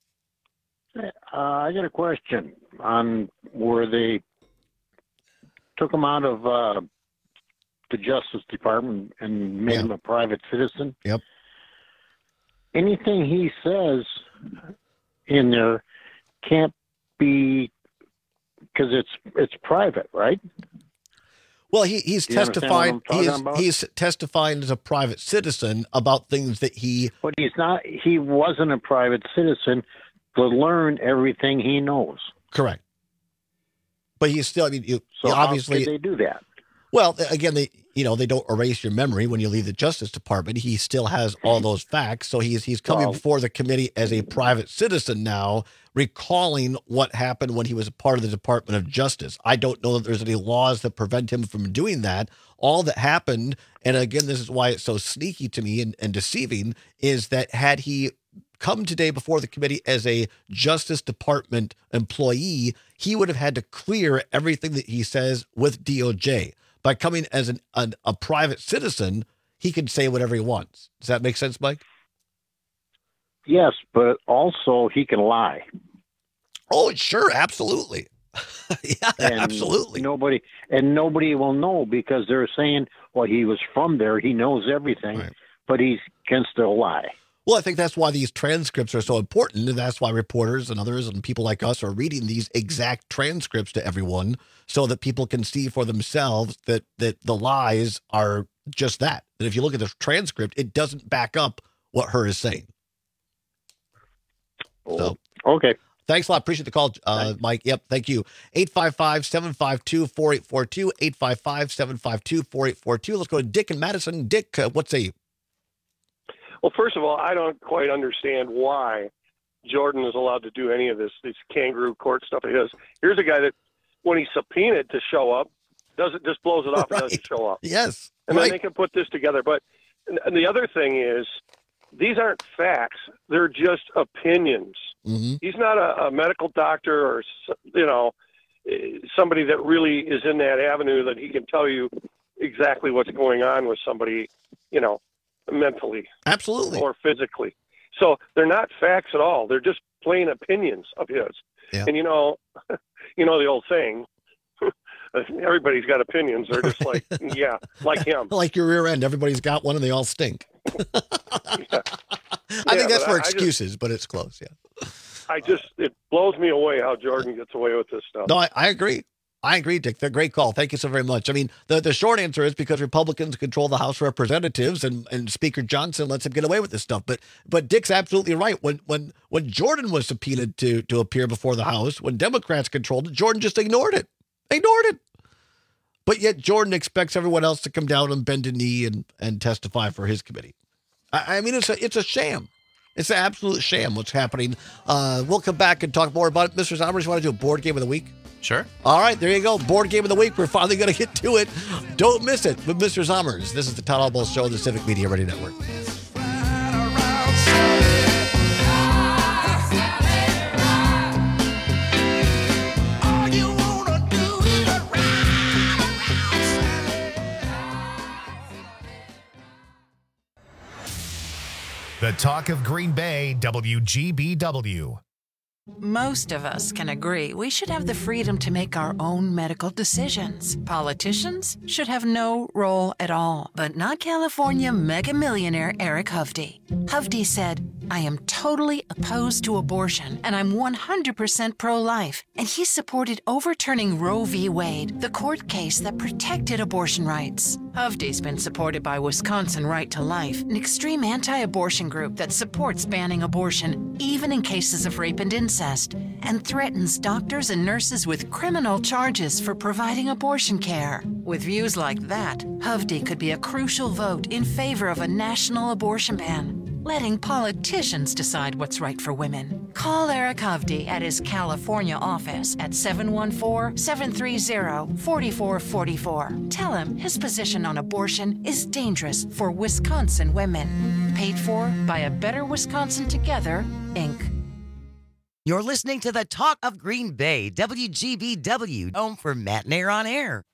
Speaker 9: I got a question on where they took him out of the Justice Department and made him a private citizen.
Speaker 16: Yep.
Speaker 9: Anything he says in there can't be, because it's private, right?
Speaker 16: Well, he's testifying. He's testifying as a private citizen about things that he.
Speaker 9: But he's not. He wasn't a private citizen to learn everything he knows.
Speaker 16: Correct. But he's still. Obviously,
Speaker 9: how could they do that?
Speaker 16: Well, again, they don't erase your memory when you leave the Justice Department. He still has all those facts. So he's coming before the committee as a private citizen now, recalling what happened when he was a part of the Department of Justice. I don't know that there's any laws that prevent him from doing that. All that happened, and again, this is why it's so sneaky to me and deceiving, is that had he come today before the committee as a Justice Department employee, he would have had to clear everything that he says with DOJ. By coming as a private citizen, he can say whatever he wants. Does that make sense, Mike?
Speaker 9: Yes, but also he can lie.
Speaker 16: Oh, sure, absolutely. Absolutely.
Speaker 9: Nobody will know because they're saying, well, he was from there, he knows everything, but he can still lie.
Speaker 16: Well, I think that's why these transcripts are so important, and that's why reporters and others and people like us are reading these exact transcripts to everyone so that people can see for themselves that the lies are just that. That if you look at the transcript, it doesn't back up what her is saying. So,
Speaker 9: okay.
Speaker 16: Thanks a lot. Appreciate the call, Mike. Yep, thank you. 855-752-4842, 855-752-4842. Let's go to Dick in Madison. Dick, what say you?
Speaker 10: Well, first of all, I don't quite understand why Jordan is allowed to do any of this kangaroo court stuff of his. Here's a guy that, when he's subpoenaed to show up, just blows it off and doesn't show up.
Speaker 16: Yes.
Speaker 10: And then they can put this together. But and the other thing is, these aren't facts. They're just opinions.
Speaker 16: Mm-hmm.
Speaker 10: He's not a medical doctor or, somebody that really is in that avenue that he can tell you exactly what's going on with somebody, mentally.
Speaker 16: Absolutely.
Speaker 10: Or physically. So they're not facts at all. They're just plain opinions of his.
Speaker 16: Yeah.
Speaker 10: And the old saying, everybody's got opinions. They're just like, yeah, like him.
Speaker 16: Like your rear end. Everybody's got one and they all stink. I think that's for excuses, but it's close. Yeah.
Speaker 10: It blows me away how Jordan gets away with this stuff.
Speaker 16: No, I agree. I agree, Dick. They're a great call. Thank you so very much. I mean, the short answer is because Republicans control the House of Representatives and Speaker Johnson lets him get away with this stuff. But Dick's absolutely right. When Jordan was subpoenaed to appear before the House, when Democrats controlled it, Jordan just ignored it. But yet Jordan expects everyone else to come down and bend a knee and testify for his committee. I mean, it's a sham. It's an absolute sham what's happening. We'll come back and talk more about it. Mr. Zommers, you want to do a board game of the week?
Speaker 17: Sure.
Speaker 16: All right, there you go. Board game of the week. We're finally going to get to it. Don't miss it with Mr. Zommers. This is the Todd Almost Show on the Civic Media Radio Network.
Speaker 3: The Talk of Green Bay, WGBW.
Speaker 13: Most of us can agree we should have the freedom to make our own medical decisions. Politicians should have no role at all, but not California mega millionaire Eric Hovde. Hovde said, "I am totally opposed to abortion, and I'm 100% pro-life." And he supported overturning Roe v. Wade, the court case that protected abortion rights. Hovde's been supported by Wisconsin Right to Life, an extreme anti-abortion group that supports banning abortion, even in cases of rape and incest, and threatens doctors and nurses with criminal charges for providing abortion care. With views like that, Hovde could be a crucial vote in favor of a national abortion ban, letting politicians decide what's right for women. Call Eric Hovde at his California office at 714-730-4444. Tell him his position on abortion is dangerous for Wisconsin women. Paid for by A Better Wisconsin Together, Inc.
Speaker 24: You're listening to the Talk of Green Bay, WGBW, home for Matt and Air on Air.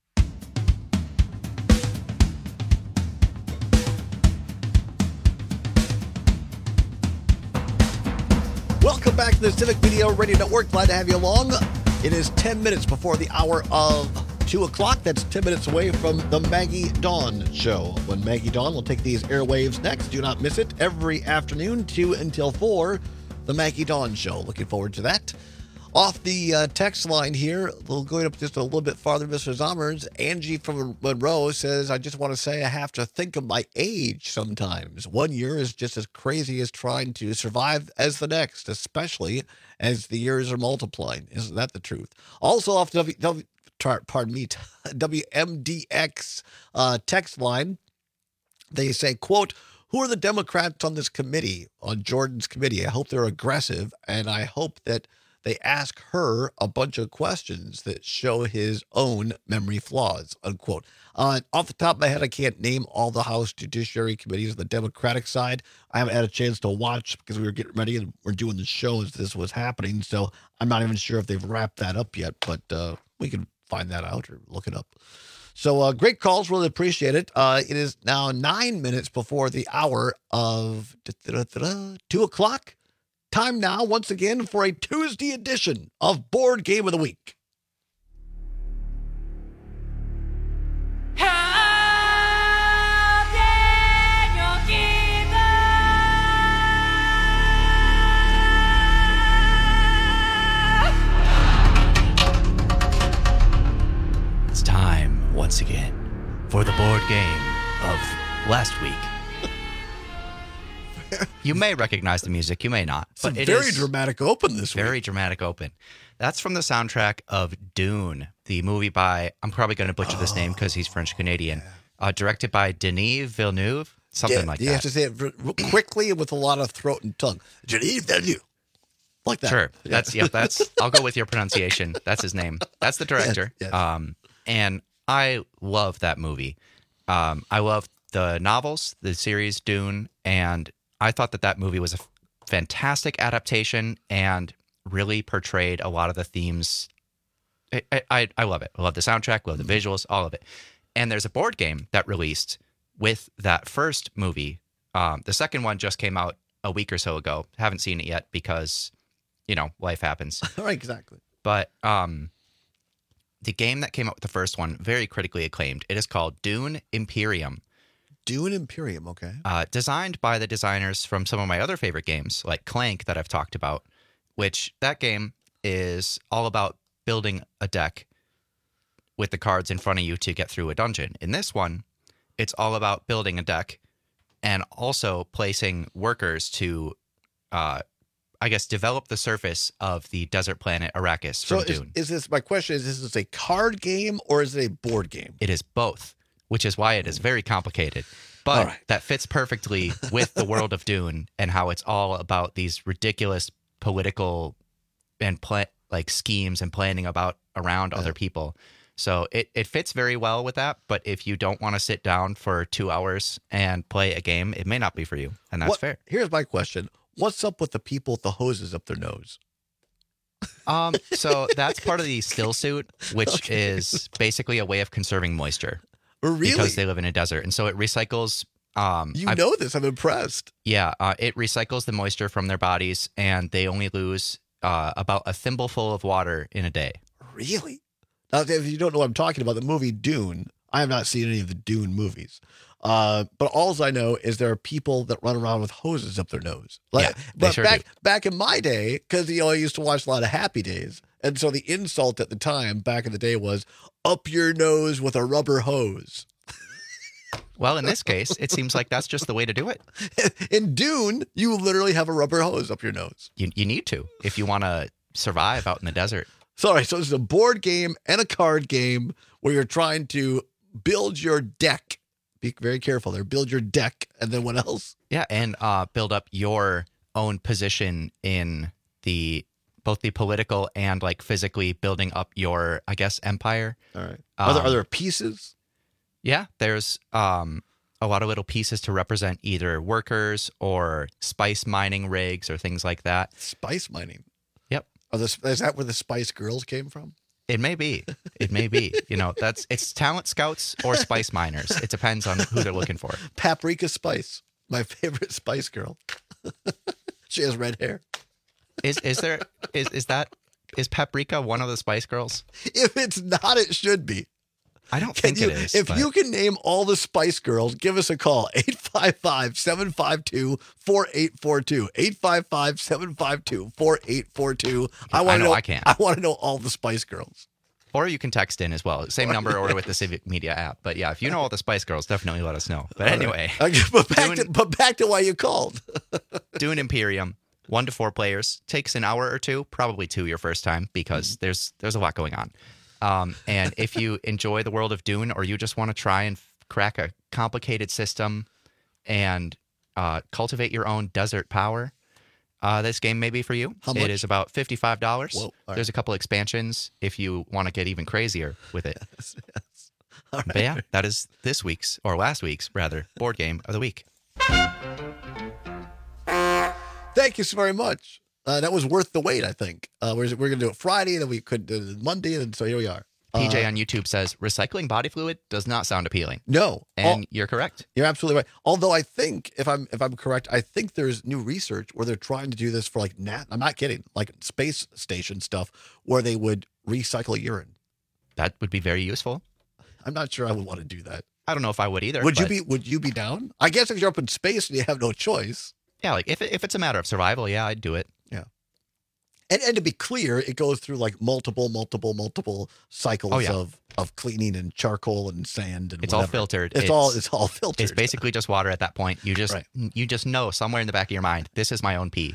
Speaker 16: Welcome back to the Civic Media Radio Network. Glad to have you along. It is 10 minutes before the hour of 2 o'clock. That's 10 minutes away from the Maggie Dawn Show. When Maggie Dawn will take these airwaves next. Do not miss it. Every afternoon, 2 until 4, the Maggie Dawn Show. Looking forward to that. Off the text line here, we'll go up just a little bit farther, Mr. Zommers. Angie from Monroe says, I just want to say I have to think of my age sometimes. 1 year is just as crazy as trying to survive as the next, especially as the years are multiplying. Isn't that the truth? Also off WMDX text line, they say, quote, who are the Democrats on this committee, on Jordan's committee? I hope they're aggressive, and I hope that they ask her a bunch of questions that show his own memory flaws, unquote. Off the top of my head, I can't name all the House Judiciary Committees on the Democratic side. I haven't had a chance to watch because we were getting ready and we're doing the show as this was happening. So I'm not even sure if they've wrapped that up yet, but we can find that out or look it up. So great calls. Really appreciate it. It is now 9 minutes before the hour of 2 o'clock. Time now, once again, for a Tuesday edition of Board Game of the Week.
Speaker 17: It's time, once again, for the board game of last week. You may recognize the music, you may not.
Speaker 16: But it's a very dramatic open this week.
Speaker 17: Very dramatic open. That's from the soundtrack of Dune, the movie by, I'm probably going to butcher this name because he's French-Canadian, directed by Denis Villeneuve, something like that.
Speaker 16: You have to say it quickly and with a lot of throat and tongue. Denis Villeneuve. Like that.
Speaker 17: Sure. That's I'll go with your pronunciation. That's his name. That's the director.
Speaker 16: Yes.
Speaker 17: And I love that movie. I love the novels, the series Dune, and I thought that movie was a fantastic adaptation and really portrayed a lot of the themes. I love it. I love the soundtrack, love the visuals, all of it. And there's a board game that released with that first movie. The second one just came out a week or so ago. Haven't seen it yet because, life happens.
Speaker 16: Right, exactly.
Speaker 17: But the game that came out with the first one, very critically acclaimed. It is called Dune Imperium.
Speaker 16: Dune Imperium, okay.
Speaker 17: Designed by the designers from some of my other favorite games, like Clank, that I've talked about, which that game is all about building a deck with the cards in front of you to get through a dungeon. In this one, it's all about building a deck and also placing workers to, develop the surface of the desert planet Arrakis from Dune.
Speaker 16: My question is this a card game or is it a board game?
Speaker 17: It is both, which is why it is very complicated. But that fits perfectly with the world of Dune and how it's all about these ridiculous political and schemes and planning around other people. So it fits very well with that. But if you don't want to sit down for 2 hours and play a game, it may not be for you. And that's fair.
Speaker 16: Here's my question. What's up with the people with the hoses up their nose?
Speaker 17: So that's part of the still suit, which is basically a way of conserving moisture.
Speaker 16: Really?
Speaker 17: Because they live in a desert. And so it recycles.
Speaker 16: You know this. I'm impressed.
Speaker 17: Yeah. It recycles the moisture from their bodies, and they only lose about a thimbleful of water in a day.
Speaker 16: Really? Now, if you don't know what I'm talking about, the movie Dune, I have not seen any of the Dune movies. But all I know is there are people that run around with hoses up their nose. But back in my day, because I used to watch a lot of Happy Days, and so the insult at the time back in the day was up your nose with a rubber hose.
Speaker 17: Well, in this case, it seems like that's just the way to do it.
Speaker 16: In Dune, you literally have a rubber hose up your nose.
Speaker 17: You need to if you want to survive out in the desert.
Speaker 16: Sorry, so it's a board game and a card game where you're trying to build your deck. Be very careful there. Build your deck, and then what else?
Speaker 17: Yeah, and build up your own position in both the political and physically building up your, I guess, empire.
Speaker 16: All right. Are there pieces?
Speaker 17: Yeah, there's a lot of little pieces to represent either workers or spice mining rigs or things like that.
Speaker 16: Spice mining?
Speaker 17: Yep.
Speaker 16: Is that where the Spice Girls came from?
Speaker 17: It may be. It may be. It's talent scouts or spice miners. It depends on who they're looking for.
Speaker 16: Paprika Spice, my favorite Spice Girl. She has red hair.
Speaker 17: Is Paprika one of the Spice Girls?
Speaker 16: If it's not, it should be.
Speaker 17: I don't think it is.
Speaker 16: If you can name all the Spice Girls, give us a call. 855-752-4842. 855-752-4842. I want to know all the Spice Girls.
Speaker 17: Or you can text in as well. Same number or with the Civic Media app. But yeah, if you know all the Spice Girls, definitely let us know. But anyway.
Speaker 16: But back to why you called.
Speaker 17: Dune Imperium, 1 to 4 players. Takes an hour or two, probably 2 your first time because there's a lot going on. And if you enjoy the world of Dune or you just want to try and crack a complicated system and cultivate your own desert power, this game may be for you.
Speaker 16: How much?
Speaker 17: It is about $55.
Speaker 16: Whoa,
Speaker 17: There's a couple expansions if you want to get even crazier with it.
Speaker 16: Yes.
Speaker 17: But yeah, that is this week's, or last week's, rather, board game of the week.
Speaker 16: Thank you so very much. That was worth the wait, I think. We're going to do it Friday, then we could do it Monday, and so here we are.
Speaker 17: PJ on YouTube says, recycling body fluid does not sound appealing.
Speaker 16: No.
Speaker 17: And you're correct.
Speaker 16: You're absolutely right. Although I think, if I'm correct, I think there's new research where they're trying to do this for I'm not kidding, space station stuff where they would recycle urine.
Speaker 17: That would be very useful.
Speaker 16: I'm not sure I would want to do that.
Speaker 17: I don't know if I would either.
Speaker 16: Would you be down? I guess if you're up in space and you have no choice.
Speaker 17: Yeah, if it's a matter of survival, yeah, I'd do it.
Speaker 16: Yeah. And to be clear, it goes through multiple cycles of cleaning and charcoal and sand and
Speaker 17: it's
Speaker 16: whatever.
Speaker 17: all filtered.
Speaker 16: It's all filtered.
Speaker 17: It's basically just water at that point. You just know somewhere in the back of your mind, this is my own pee.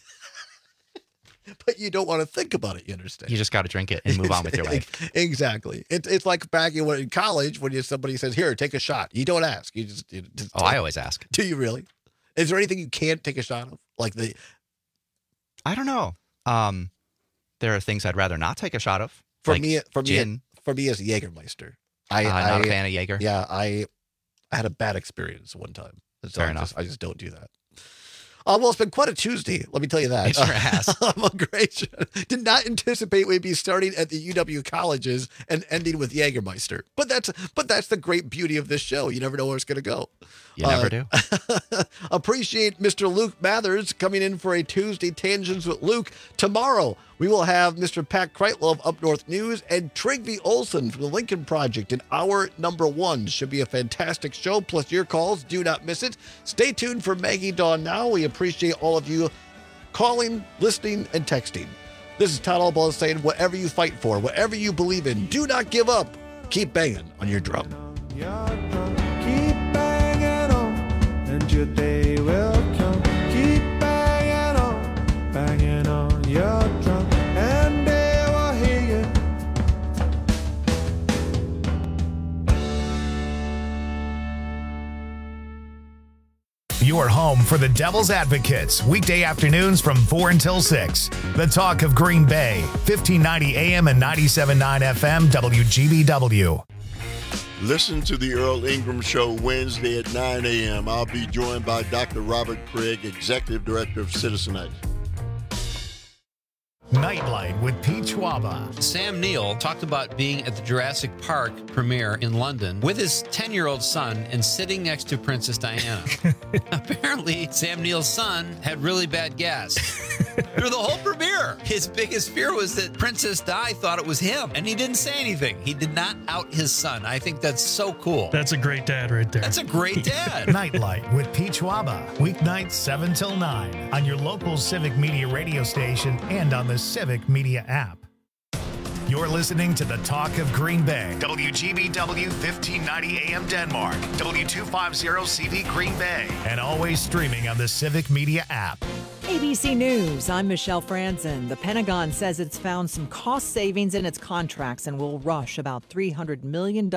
Speaker 16: But you don't want to think about it, you understand?
Speaker 17: You just got to drink it and move on with your life.
Speaker 16: Exactly. It's like back in college when somebody says, here, take a shot. You don't ask. You just
Speaker 17: I always ask.
Speaker 16: Do you really? Is there anything you can't take a shot of?
Speaker 17: I don't know. There are things I'd rather not take a shot of.
Speaker 16: For me, as
Speaker 17: gin.
Speaker 16: Jägermeister.
Speaker 17: Not a fan of Jaeger.
Speaker 16: Yeah, I had a bad experience one time. So
Speaker 17: Fair enough.
Speaker 16: I just don't do that. Well, it's been quite a Tuesday. Let me tell you that.
Speaker 17: It sure has.
Speaker 16: Did not anticipate we'd be starting at the UW colleges and ending with Jägermeister. But that's the great beauty of this show. You never know where it's going to go.
Speaker 17: You never do.
Speaker 16: Appreciate Mr. Luke Mathers coming in for a Tuesday Tangents with Luke. Tomorrow, we will have Mr. Pat Kreitlow of Up North News and Trygve Olsen from the Lincoln Project in hour number 1. Should be a fantastic show, plus your calls. Do not miss it. Stay tuned for Maggie Dawn Now. We appreciate all of you calling, listening, and texting. This is Todd Albaugh saying, whatever you fight for, whatever you believe in, do not give up. Keep banging on your drum.
Speaker 23: Keep banging on, and your day will come. Keep banging on your drum, and they will hear you.
Speaker 3: home for the Devil's Advocates, weekday afternoons from 4 until 6. The Talk of Green Bay, 1590 AM and 97.9 FM, WGBW.
Speaker 14: Listen to the Earl Ingram Show Wednesday at 9 a.m. I'll be joined by Dr. Robert Craig, Executive Director of Citizenite.
Speaker 3: Nightlight with Pete Schwaba.
Speaker 12: Sam Neill talked about being at the Jurassic Park premiere in London with his 10-year-old son and sitting next to Princess Diana. Apparently, Sam Neill's son had really bad gas. Through the whole premiere, his biggest fear was that Princess Di thought it was him, and he didn't say anything. He did not out his son. I think that's so cool.
Speaker 15: That's a great dad right there.
Speaker 12: That's a great dad.
Speaker 3: Nightlight with Pete Schwaba. Weeknights 7 till 9 on your local Civic Media radio station and on the Civic Media app. You're listening to the Talk of Green Bay. WGBW 1590 AM Denmark. W250CV Green Bay. And always streaming on the Civic Media app.
Speaker 18: ABC News, I'm Michelle Franzen. The Pentagon says it's found some cost savings in its contracts and will rush about $300 million